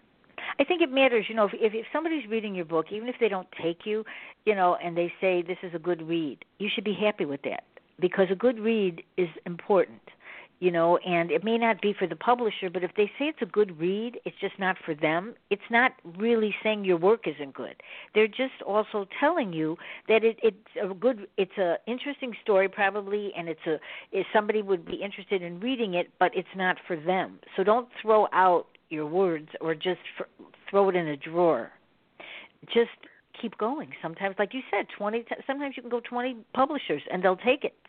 I think it matters, you know, if, if somebody's reading your book, even if they don't take you, you know, and they say this is a good read, you should be happy with that, because a good read is important, you know, and it may not be for the publisher, but if they say it's a good read, it's just not for them. It's not really saying your work isn't good. They're just also telling you that it, it's a good, it's a interesting story probably, and it's a, if somebody would be interested in reading it, but it's not for them. So don't throw out your words or just f- throw it in a drawer. Just keep going. Sometimes, like you said, twenty. T- sometimes you can go twenty publishers and they'll take it.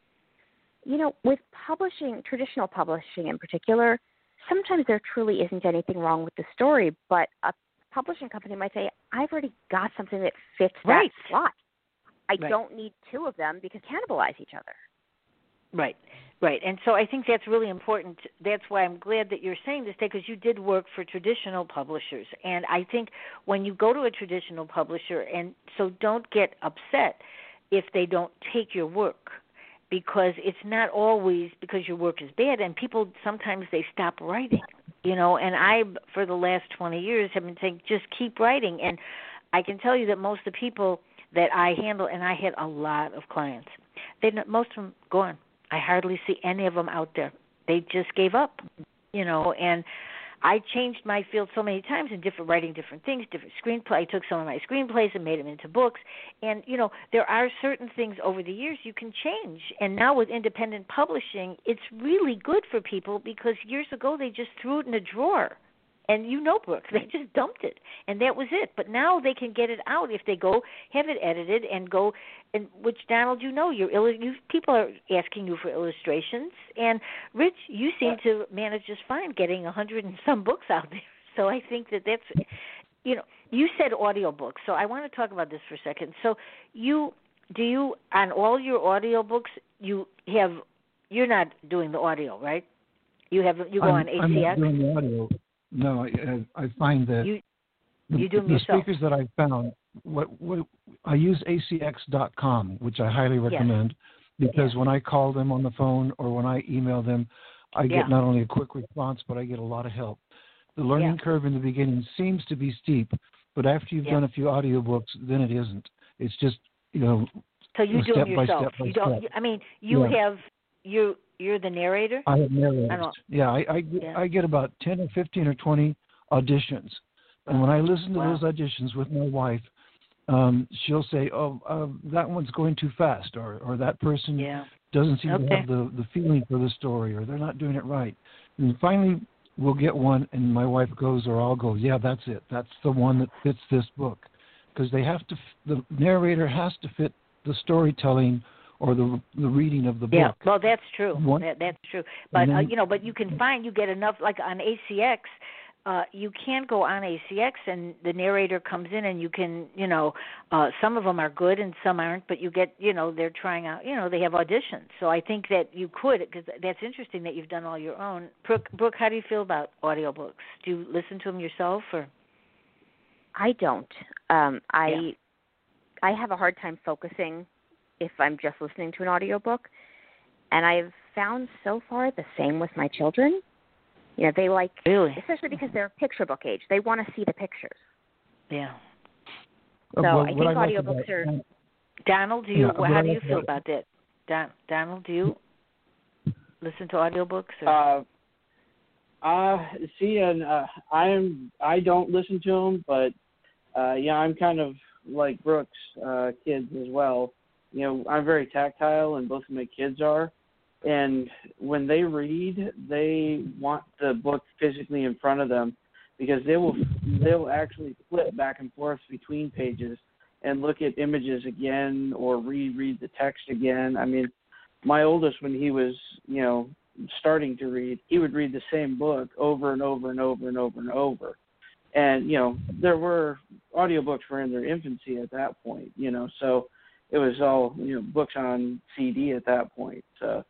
You know, with publishing, traditional publishing in particular, sometimes there truly isn't anything wrong with the story, but a publishing company might say, I've already got something that fits right. that slot. I right. don't need two of them because cannibalize each other. Right, right. And so I think that's really important. That's why I'm glad that you're saying this, because you did work for traditional publishers. And I think when you go to a traditional publisher, and so don't get upset if they don't take your work, because it's not always because your work is bad, and people sometimes they stop writing, you know, and I, for the last twenty years, have been saying just keep writing. And I can tell you that most of the people that I handle, and I had a lot of clients, they most of them gone. I hardly see any of them out there. They just gave up, you know, and I changed my field so many times in different writing different things, different screenplay. I took some of my screenplays and made them into books. And, you know, there are certain things over the years you can change. And now with independent publishing, it's really good for people, because years ago they just threw it in a drawer. And you know, Brooke, they just dumped it, and that was it. But now they can get it out if they go have it edited and go. And which, Donald, you know, you're you, people are asking you for illustrations, and Rich, you seem to manage just fine getting a hundred and some books out there. So I think that that's, you know, you said audiobooks, so I want to talk about this for a second. So you do you on all your audiobooks you have you're not doing the audio, right? You have you go I'm, on A C X. I'm not doing the audio. No, I, I find that you, the, you do the yourself. speakers that I found, what, what I use A C X dot com, which I highly recommend, yes. because yeah. when I call them on the phone or when I email them, I get yeah. not only a quick response, but I get a lot of help. The learning yeah. curve in the beginning seems to be steep, but after you've yeah. done a few audiobooks, then it isn't. It's just, you know, so you do step it by yourself. step by you don't. step. I mean, you yeah. have you. You're the narrator. I have narrated. I yeah, I I, yeah. I get about ten or fifteen or twenty auditions, and when I listen to wow. those auditions with my wife, um, she'll say, "Oh, uh, that one's going too fast," or or that person yeah. doesn't seem okay. to have the the feeling for the story, or they're not doing it right. And finally, we'll get one, and my wife goes, or I'll go, "Yeah, that's it. That's the one that fits this book," because they have to. The narrator has to fit the storytelling or the the reading of the book. Yeah, well, that's true. One, that, that's true. But then, uh, you know, but you can find you get enough. Like on A C X, uh, you can go on A C X and the narrator comes in, and you can, you know, uh, some of them are good and some aren't. But you get, you know, they're trying out. You know, they have auditions. So I think that you could, because that's interesting that you've done all your own. Brooke, Brooke, how do you feel about audiobooks? Do you listen to them yourself, or? I don't. Um, I yeah. I have a hard time focusing if I'm just listening to an audiobook. And I've found so far the same with my children. You know, they like, really? especially because they're picture book age, they want to see the pictures. Yeah. So well, I think I like audiobooks about, are... Donald, do you? Yeah, well, how do you like feel about, about that? Don, Donald, do you listen to audiobooks? Or? Uh, uh, see, and uh, I'm I don't listen to them, but uh, yeah, I'm kind of like Brooke's uh, kids as well. You know, I'm very tactile, and both of my kids are. And when they read, they want the book physically in front of them, because they will they'll actually flip back and forth between pages and look at images again or reread the text again. I mean, my oldest, when he was, you know, starting to read, he would read the same book over and over and over and over and over. And, you know, there were audiobooks were in their infancy at that point, you know, so it was all, you know, books on C D at that point. So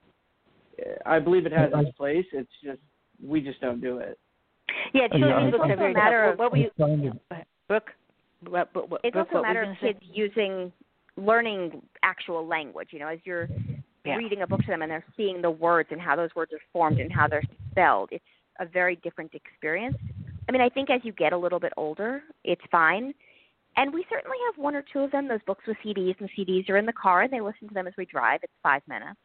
I believe it has its place. It's just, we just don't do it. Yeah, children's books are very matter tough. What were you, it, Brooke? What, what, what, it's Brooke, also a what matter were of you kids using, learning actual language, you know, as you're yeah. reading a book to them and they're seeing the words and how those words are formed and how they're spelled. It's a very different experience. I mean, I think as you get a little bit older, it's fine. And we certainly have one or two of them, those books with C Ds, and C Ds are in the car, and they listen to them as we drive. It's five minutes.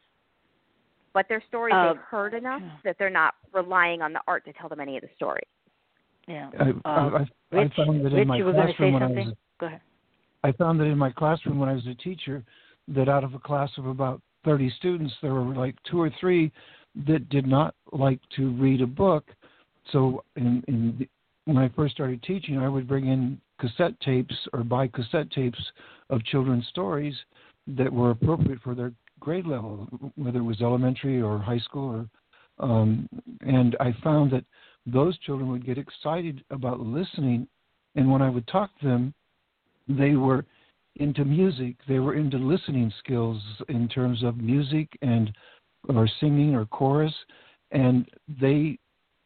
But they're stories uh, they've heard enough that they're not relying on the art to tell them any of the story. Yeah. I, Uh, I, Rich, I found that Rich, in my you were going to say classroom when I something? was Go ahead. I found that in my classroom when I was a teacher, that out of a class of about thirty students, there were like two or three that did not like to read a book. So in, in the, when I first started teaching, I would bring in cassette tapes or buy cassette tapes of children's stories that were appropriate for their grade level, whether it was elementary or high school. Or, um, and I found that those children would get excited about listening, and when I would talk to them, they were into music. They were into listening skills in terms of music and or singing or chorus, and they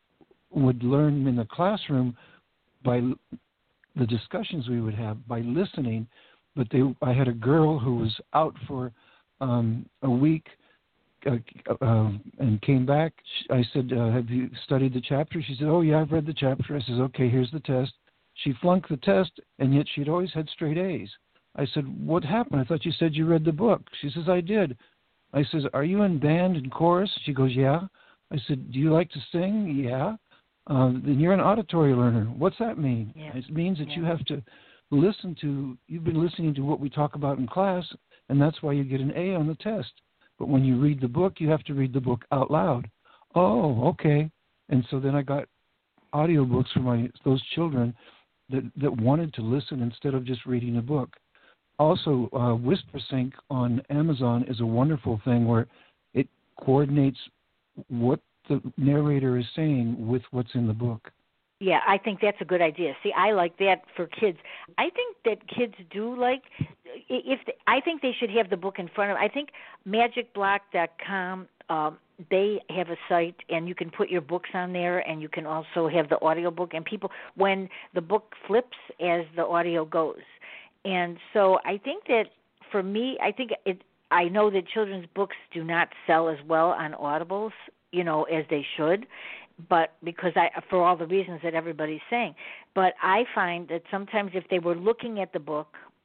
would learn in the classroom by the discussions we would have by listening. But they, I had a girl who was out for um, a week uh, uh, and came back. I said, uh, have you studied the chapter? She said, oh, yeah, I've read the chapter. I said, okay, here's the test. She flunked the test, and yet she'd always had straight A's. I said, what happened? I thought you said you read the book. She says, I did. I says, are you in band and chorus? She goes, yeah. I said, do you like to sing? Yeah. Uh, then you're an auditory learner. What's that mean? Yeah. It means that yeah. you have to listen to, you've been listening to what we talk about in class, and that's why you get an A on the test. But when you read the book, you have to read the book out loud. Oh, okay. And so then I got audiobooks for my those children that, that wanted to listen instead of just reading a book. Also, uh, WhisperSync on Amazon is a wonderful thing where it coordinates what the narrator is saying with what's in the book. Yeah, I think that's a good idea. See, I like that for kids. I think that kids do like, if they, I think they should have the book in front of them. I think magic block dot com, um, they have a site, and you can put your books on there, and you can also have the audiobook, and people, when the book flips as the audio goes. And so I think that for me, I think it, I know that children's books do not sell as well on Audibles, you know, as they should, but because I, for all the reasons that everybody's saying. But I find that sometimes if they were looking at the book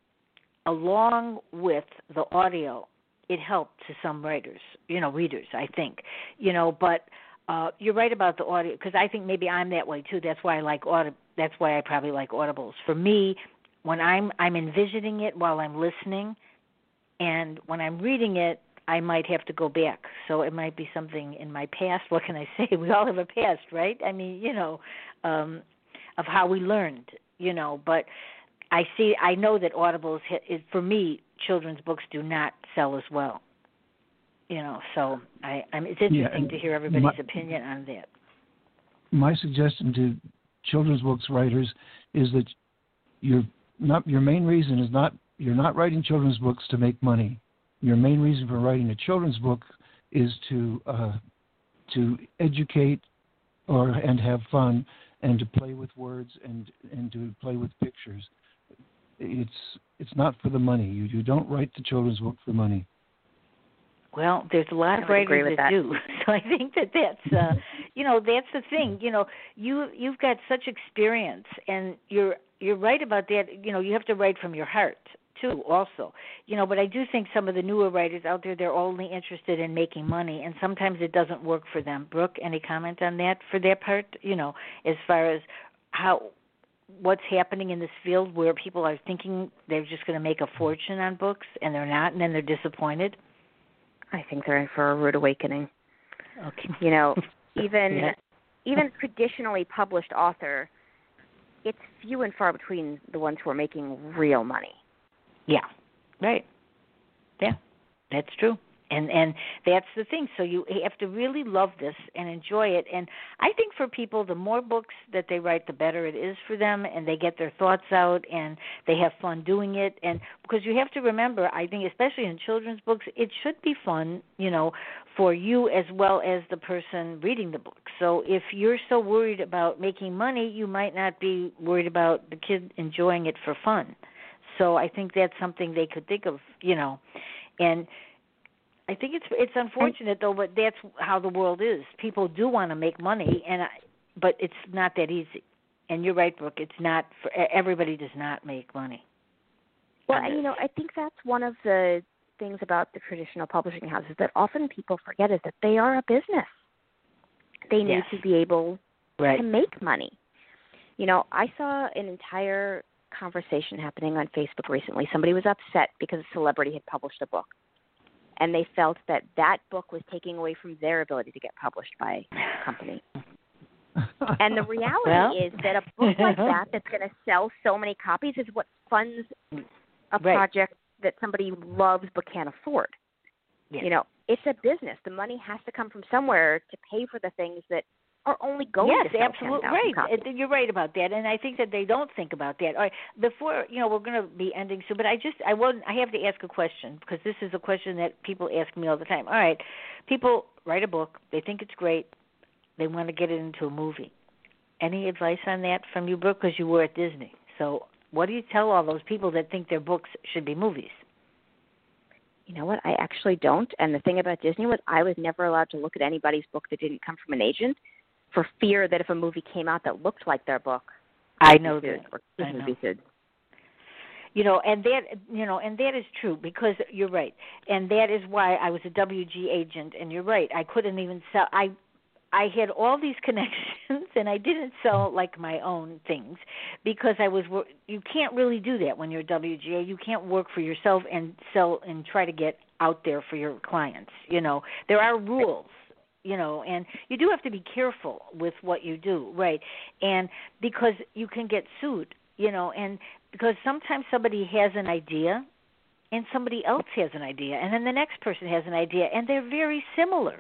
along with the audio, it helped to some writers, you know, readers, I think, you know, but uh, you're right about the audio, because I think maybe I'm that way too. That's why I like audi- That's why I probably like Audibles. For me, when I'm I'm envisioning it while I'm listening, and when I'm reading it, I might have to go back. So it might be something in my past. What can I say? We all have a past, right? I mean, you know, um, of how we learned, you know. But I see, I know that Audibles, is, for me, children's books do not sell as well. You know, so I, I'm, it's interesting yeah, to hear everybody's my, opinion on that. My suggestion to children's books writers is that your not your main reason is not you're not writing children's books to make money. Your main reason for writing a children's book is to uh, to educate or and have fun and to play with words and, and to play with pictures. It's it's not for the money. You you don't write the children's book for money. Well, there's a lot of writers that, that do, so I think that that's, uh, you know, that's the thing. You know, you you've got such experience, and you're you're right about that. You know, you have to write from your heart too, also. You know, but I do think some of the newer writers out there, they're only interested in making money, and sometimes it doesn't work for them. Brooke, any comment on that for their part? You know, as far as how what's happening in this field where people are thinking they're just going to make a fortune on books, and they're not, and then they're disappointed. I think they're in for a rude awakening. Okay. You know, even yeah. even traditionally published author, it's few and far between the ones who are making real money. Yeah, right. Yeah, that's true. And and that's the thing. So you have to really love this and enjoy it. And I think for people, the more books that they write, the better it is for them, and they get their thoughts out and they have fun doing it. And because you have to remember, I think especially in children's books, it should be fun, you know, for you as well as the person reading the book. So if you're so worried about making money, you might not be worried about the kid enjoying it for fun. So I think that's something they could think of, you know, and I think it's it's unfortunate though, but that's how the world is. People do want to make money, and I, but it's not that easy. And you're right, Brooke. It's not for everybody. Does not make money. Well, and you know, I think that's one of the things about the traditional publishing houses that often people forget is that they are a business. They need yes. to be able right. to make money. You know, I saw an entire conversation happening on Facebook recently. Somebody was upset because a celebrity had published a book, and they felt that that book was taking away from their ability to get published by a company. And the reality well. is that a book like that that's going to sell so many copies is what funds a right. project that somebody loves but can't afford. Yes. You know, it's a business. The money has to come from somewhere to pay for the things that are only going yes, to sell absolutely right. Copies. You're right about that, and I think that they don't think about that. All right, before you know, we're going to be ending soon, but I just I won't. I have to ask a question because this is a question that people ask me all the time. All right, people write a book, they think it's great, they want to get it into a movie. Any advice on that from you, Brooke? Because you were at Disney, so what do you tell all those people that think their books should be movies? You know what? I actually don't. And the thing about Disney was I was never allowed to look at anybody's book that didn't come from an agent, for fear that if a movie came out that looked like their book, I know that. Or I know. Be sued. You know, and that you know, and that is true because you're right, and that is why I was a W G agent. And you're right, I couldn't even sell. I I had all these connections, and I didn't sell like my own things because I was. You can't really do that when you're a W G A. You can't work for yourself and sell and try to get out there for your clients. You know, there are rules. You know, and you do have to be careful with what you do, right? And because you can get sued, you know, and because sometimes somebody has an idea and somebody else has an idea, and then the next person has an idea, and they're very similar.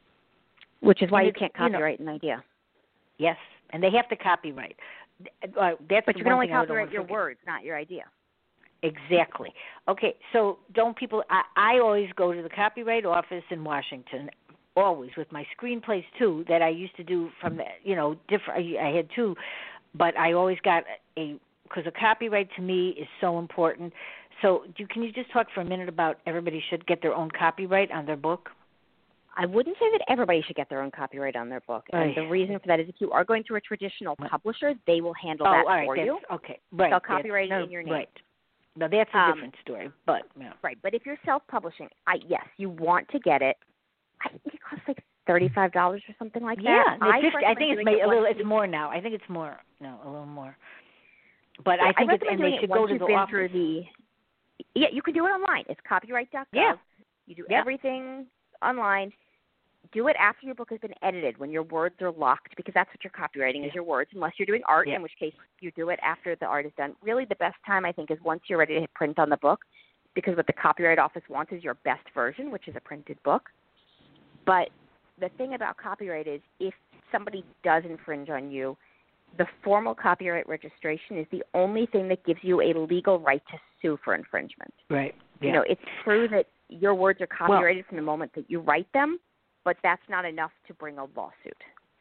Which is why and you can't copyright you know, an idea. Yes, and they have to copyright. Uh, that's but the you can one only thing copyright your forget. words, not your idea. Exactly. Okay, so don't people, I, I always go to the copyright office in Washington, always, with my screenplays too that I used to do from the, you know, different. I, I had two, but I always got a, because a copyright to me is so important. So do, can you just talk for a minute about everybody should get their own copyright on their book? I wouldn't say that everybody should get their own copyright on their book. And the reason for that is if you are going through a traditional publisher, they will handle oh, that all right, for you. Okay, right. They'll copyright no, it in your name. Right. No, that's a um, different story, but yeah. Right, but if you're self-publishing, I yes, you want to get it. I think it costs like thirty-five dollars or something like yeah, that. I, fifty, I think it's made it a little. It's more now. I think it's more. No, a little more. But yeah, I think I it's, and they should it go to you've the been office. Through the, yeah, you can do it online. It's copyright dot gov. Yeah. You do yeah. everything online. Do it after your book has been edited, when your words are locked, because that's what you're copywriting yeah. is your words, unless you're doing art, yeah. in which case you do it after the art is done. Really the best time, I think, is once you're ready to hit print on the book, because what the Copyright Office wants is your best version, which is a printed book. But the thing about copyright is if somebody does infringe on you, the formal copyright registration is the only thing that gives you a legal right to sue for infringement. Right. Yeah. You know, it's true that your words are copyrighted well, from the moment that you write them, but that's not enough to bring a lawsuit.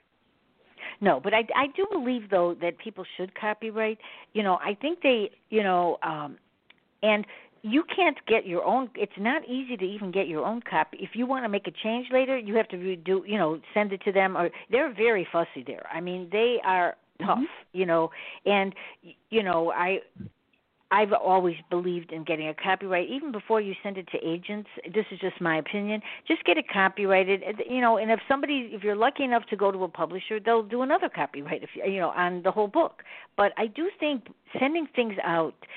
No, but I, I do believe, though, that people should copyright. You know, I think they, you know, um, and you can't get your own. It's not easy to even get your own copy. If you want to make a change later, you have to redo, you know, send it to them. Or they're very fussy there. I mean, they are tough, mm-hmm. you know, and, you know, I... I've always believed in getting a copyright, even before you send it to agents. This is just my opinion. Just get it copyrighted, you know. And if somebody, if you're lucky enough to go to a publisher, they'll do another copyright, if you know, on the whole book. But I do think sending things out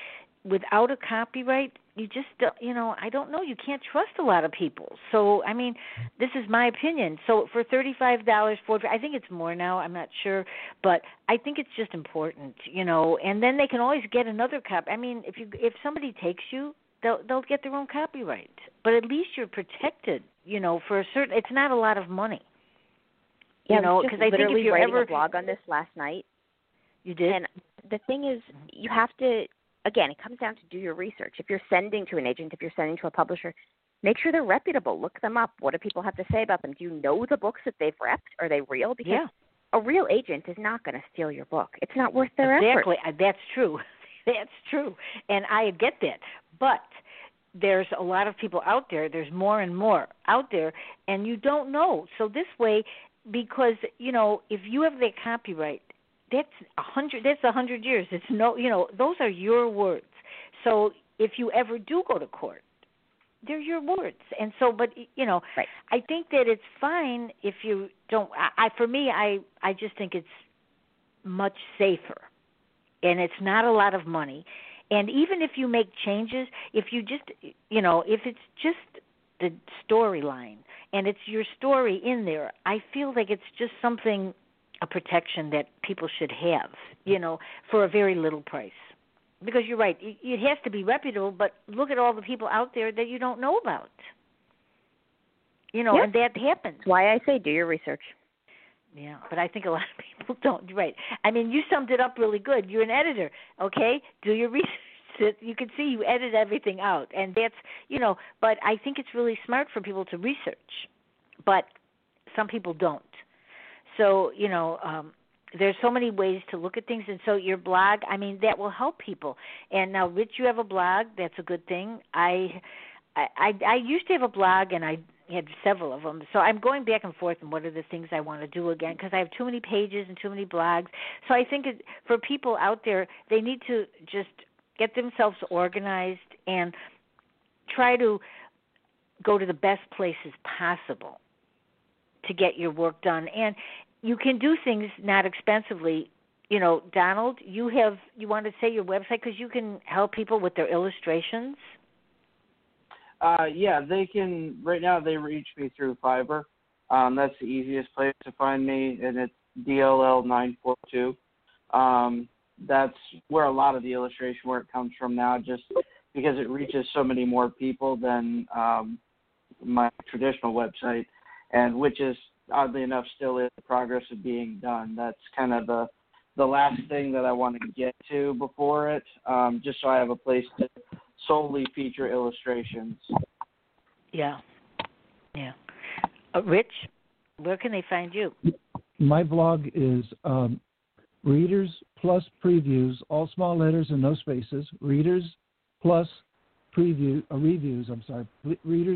without a copyright, you just don't, you know, I don't know, you can't trust a lot of people. So, I mean, this is my opinion. So for thirty-five dollars, forty dollars, I think it's more now, I'm not sure, but I think it's just important, you know, and then they can always get another copy. I mean, if you if somebody takes you, they'll they'll get their own copyright. But at least you're protected, you know, for a certain, it's not a lot of money. Yeah, you know, because I think if you're writing ever a blog on this last night. You did? And the thing is, you have to, again, it comes down to do your research. If you're sending to an agent, if you're sending to a publisher, make sure they're reputable. Look them up. What do people have to say about them? Do you know the books that they've repped? Are they real? Because yeah. a real agent is not going to steal your book. It's not worth their exactly. effort. Exactly. That's true. That's true. And I get that. But there's a lot of people out there. There's more and more out there, and you don't know. So this way, because, you know, if you have that copyright, that's a hundred. That's a hundred years. It's no, you know, those are your words. So if you ever do go to court, they're your words. And so, but you know, right. I think that it's fine if you don't. I, I for me, I, I just think it's much safer, and it's not a lot of money. And even if you make changes, if you just, you know, if it's just the storyline and it's your story in there, I feel like it's just something. A protection that people should have, you know, for a very little price. Because you're right, it has to be reputable, but look at all the people out there that you don't know about. You know, yep. and that happens. That's why I say do your research. Yeah, but I think a lot of people don't. Right. I mean, you summed it up really good. You're an editor, okay? Do your research. You can see you edit everything out. And that's, you know, but I think it's really smart for people to research. But some people don't. So, you know, um, there's so many ways to look at things. And so your blog, I mean, that will help people. And now, Rich, you have a blog. That's a good thing. I I, I, I used to have a blog, and I had several of them. So I'm going back and forth on what are the things I want to do again because I have too many pages and too many blogs. So I think it, for people out there, they need to just get themselves organized and try to go to the best places possible to get your work done. And you can do things not expensively. You know, Donald, you have, you want to say your website because you can help people with their illustrations? Uh, yeah, they can, right now they reach me through Fiverr. Um, that's the easiest place to find me, and it's D L L nine four two. Um, that's where a lot of the illustration work comes from now, just because it reaches so many more people than um, my traditional website. And which is, oddly enough, still in the progress of being done. That's kind of the the last thing that I want to get to before it, um, just so I have a place to solely feature illustrations. Yeah, yeah. Uh, Rich, where can they find you? My blog is um, Readers plus Previews, all small letters and no spaces, Readers plus preview, uh, Reviews, I'm sorry, Readers.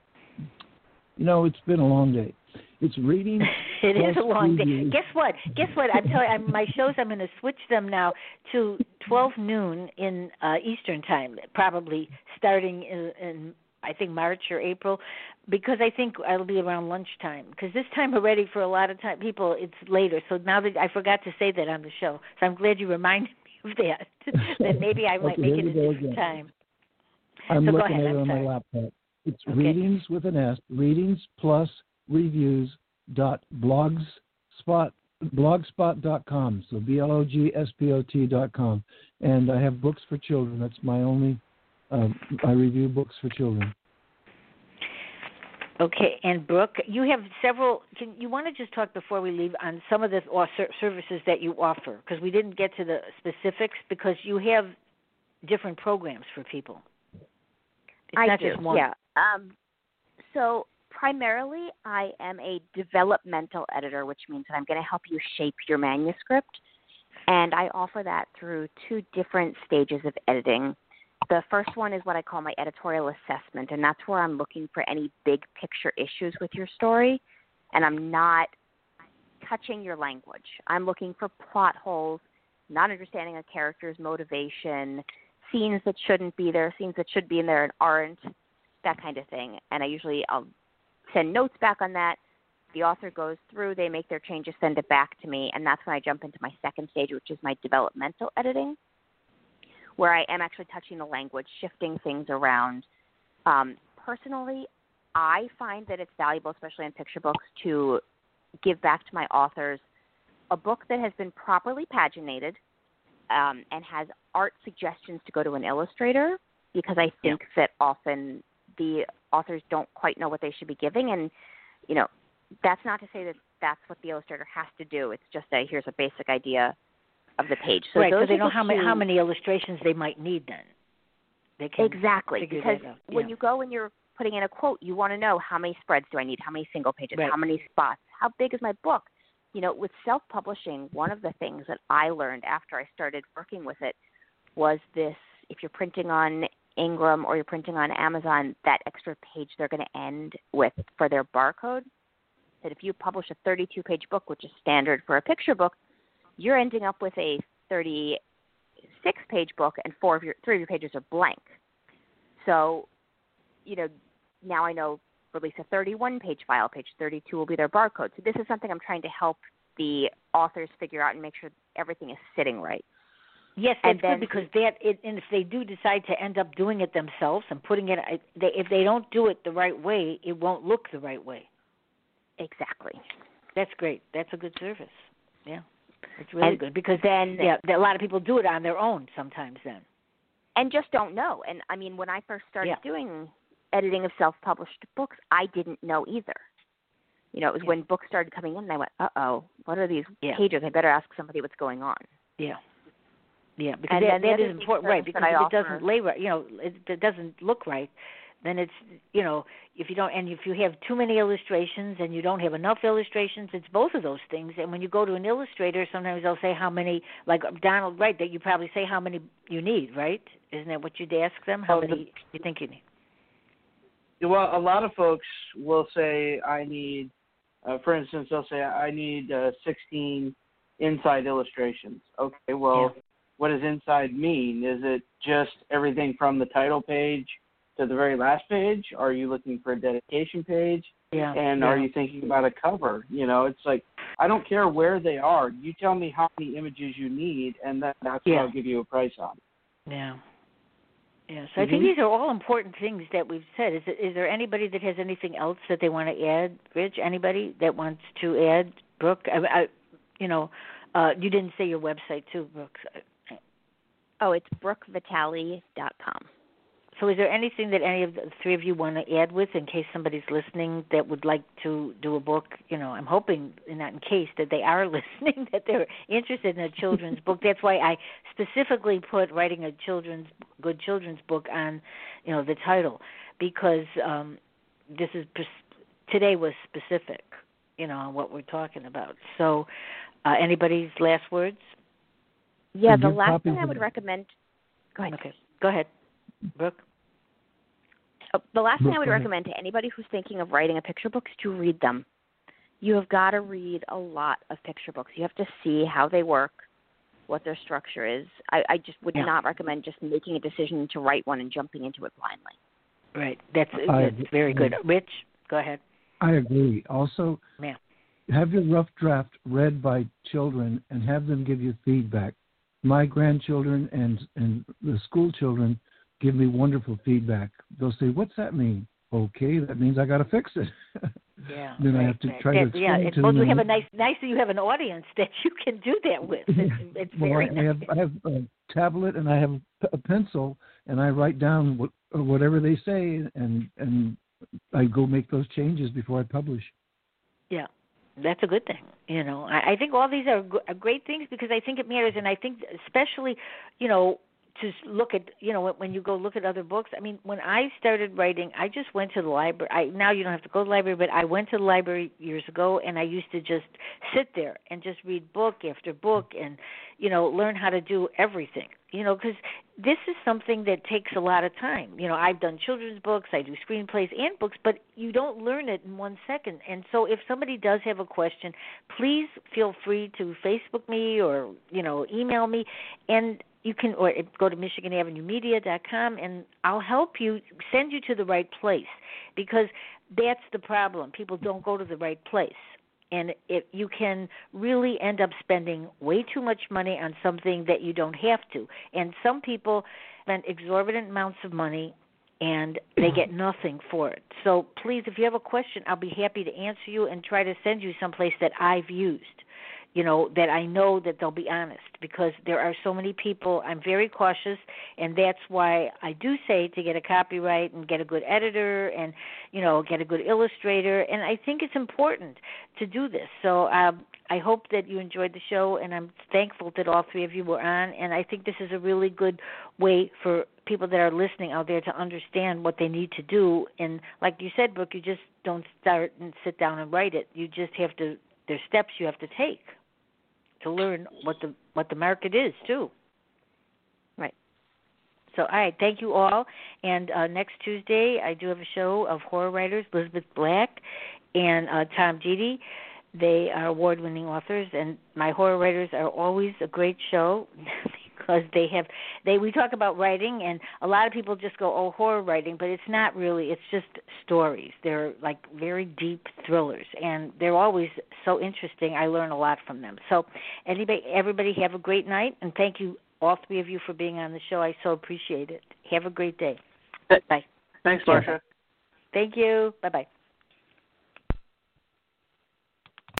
You know, it's been a long day. It's reading. It is a long previews. day. Guess what? Guess what? I'm telling you, my shows, I'm going to switch them now to twelve noon in uh, Eastern time, probably starting in, in, I think, March or April, because I think it'll be around lunchtime. Because this time already, for a lot of time people, it's later. So now that I forgot to say that on the show, so I'm glad you reminded me of that. That maybe I might okay, make it a different again. time. I'm so looking ahead, at it I'm on sorry. my laptop. It's Okay. readings with an S, readings plus reviews dot blogspot blogspot dot com. So B L O G S P O T dot com. And I have books for children. That's my only. Uh, I review books for children. Okay, and Brooke, you have several. Can you want to just talk before we leave on some of the or services that you offer? Because we didn't get to the specifics. Because you have different programs for people. It's I not do. just one. Yeah. Um, so primarily, I am a developmental editor, which means that I'm going to help you shape your manuscript, and I offer that through two different stages of editing. The first one is what I call my editorial assessment, and that's where I'm looking for any big picture issues with your story, and I'm not touching your language. I'm looking for plot holes, not understanding a character's motivation, scenes that shouldn't be there, scenes that should be in there and aren't, that kind of thing. And I usually I'll send notes back on that. The author goes through, they make their changes, send it back to me, and that's when I jump into my second stage, which is my developmental editing, where I am actually touching the language, shifting things around. Um, personally, I find that it's valuable, especially in picture books, to give back to my authors a book that has been properly paginated um, and has art suggestions to go to an illustrator, because I think yeah. that often the authors don't quite know what they should be giving. And, you know, that's not to say that that's what the illustrator has to do. It's just a, here's a basic idea of the page. So right, those so they are know the how two, many, how many illustrations they might need then. They can exactly, because yeah. when you go and you're putting in a quote, you want to know how many spreads do I need, how many single pages, right. how many spots, how big is my book. You know, with self-publishing, one of the things that I learned after I started working with it was this: if you're printing on Ingram or you're printing on Amazon, that extra page they're going to end with for their barcode, that if you publish a thirty-two page book, which is standard for a picture book, you're ending up with a thirty-six page book and four of your, three of your pages are blank. So, you know, now I know release a thirty-one page file, page thirty-two will be their barcode. So this is something I'm trying to help the authors figure out and make sure everything is sitting right. Yes, that's and then, good, because that, it, and if they do decide to end up doing it themselves and putting it, they, if they don't do it the right way, it won't look the right way. Exactly. That's great. That's a good service. Yeah, it's really and good, because then yeah, a lot of people do it on their own sometimes then. And just don't know. And, I mean, when I first started yeah. doing editing of self-published books, I didn't know either. You know, it was yeah. when books started coming in, and I went, uh-oh, what are these yeah. pages? I better ask somebody what's going on. Yeah. Yeah, because and that, then that is important, right, because if offer, it doesn't lay right, you know, it, it doesn't look right, then it's, you know, if you don't, and if you have too many illustrations and you don't have enough illustrations, it's both of those things. And when you go to an illustrator, sometimes they'll say how many, like Donald, right, that you probably say how many you need, right? Isn't that what you'd ask them? How oh, many the, you think you need? Well, a lot of folks will say I need, uh, for instance, they'll say I need uh, sixteen inside illustrations. Okay, well, yeah. what does inside mean? Is it just everything from the title page to the very last page? Are you looking for a dedication page? Yeah. And yeah. are you thinking about a cover? You know, it's like, I don't care where they are. You tell me how many images you need, and that, that's yeah. what I'll give you a price on. Yeah. Yeah, so mm-hmm. I think these are all important things that we've said. Is, it, is there anybody that has anything else that they want to add, Rich? Anybody that wants to add? Brooke, I, I, you know, uh, you didn't say your website too, Brooke. Oh, it's brooke vitale dot com. So is there anything that any of the three of you want to add with in case somebody's listening that would like to do a book? You know, I'm hoping, not in case, that they are listening, that they're interested in a children's book. That's why I specifically put writing a children's good children's book on, you know, the title, because um, this is today was specific, you know, on what we're talking about. So uh, anybody's last words? Yeah, the last thing I would recommend. Go ahead. Okay, go ahead, Brooke. Oh, the last thing I would recommend to anybody who's thinking of writing a picture book is to read them. You have got to read a lot of picture books. You have to see how they work, what their structure is. I, I just would yeah. not recommend just making a decision to write one and jumping into it blindly. Right. That's, that's very good. Rich, go ahead. I agree. Also, yeah. have your rough draft read by children and have them give you feedback. My grandchildren and, and the school children give me wonderful feedback. They'll say, "What's that mean?" Okay, that means I got to fix it. Yeah. then right, I have to right. try that, to explain yeah, it it, to well, them. you have a nice, nice that you have an audience that you can do that with. It's, it's well, very I, nice. I have I have a tablet and I have a pencil and I write down what, whatever they say and and I go make those changes before I publish. Yeah. That's a good thing. You know, I, I think all these are, g- are great things because I think it matters, and I think especially, you know, to look at, you know, when you go look at other books. I mean, when I started writing, I just went to the library. I, now you don't have to go to the library, but I went to the library years ago, and I used to just sit there and just read book after book and, you know, learn how to do everything, you know, because this is something that takes a lot of time. You know, I've done children's books, I do screenplays and books, but you don't learn it in one second. And so if somebody does have a question, please feel free to Facebook me or, you know, email me, and you can, or go to michigan avenue media dot com, and I'll help you, send you to the right place, because that's the problem. People don't go to the right place. And it, you can really end up spending way too much money on something that you don't have to. And some people spend exorbitant amounts of money and they get nothing for it. So please, if you have a question, I'll be happy to answer you and try to send you someplace that I've used, you know, that I know that they'll be honest, because there are so many people. I'm very cautious, and that's why I do say to get a copyright and get a good editor and, you know, get a good illustrator. And I think it's important to do this. So um, I hope that you enjoyed the show, and I'm thankful that all three of you were on. And I think this is a really good way for people that are listening out there to understand what they need to do. And like you said, Brooke, you just don't start and sit down and write it. You just have to, there's steps you have to take to learn what the what the market is too. Right. So, all right, thank you all. And uh, next Tuesday, I do have a show of horror writers, Elizabeth Black and uh, Tom Jeedy. They are award-winning authors, and my horror writers are always a great show because they have they we talk about writing, and a lot of people just go, oh, horror writing, but it's not really. It's just stories. They're like very deep thrillers, and they're always so interesting. I learn a lot from them. So anybody, everybody have a great night, and thank you, all three of you, for being on the show. I so appreciate it. Have a great day. Bye. Thanks, Marsha. Thank you. Bye-bye.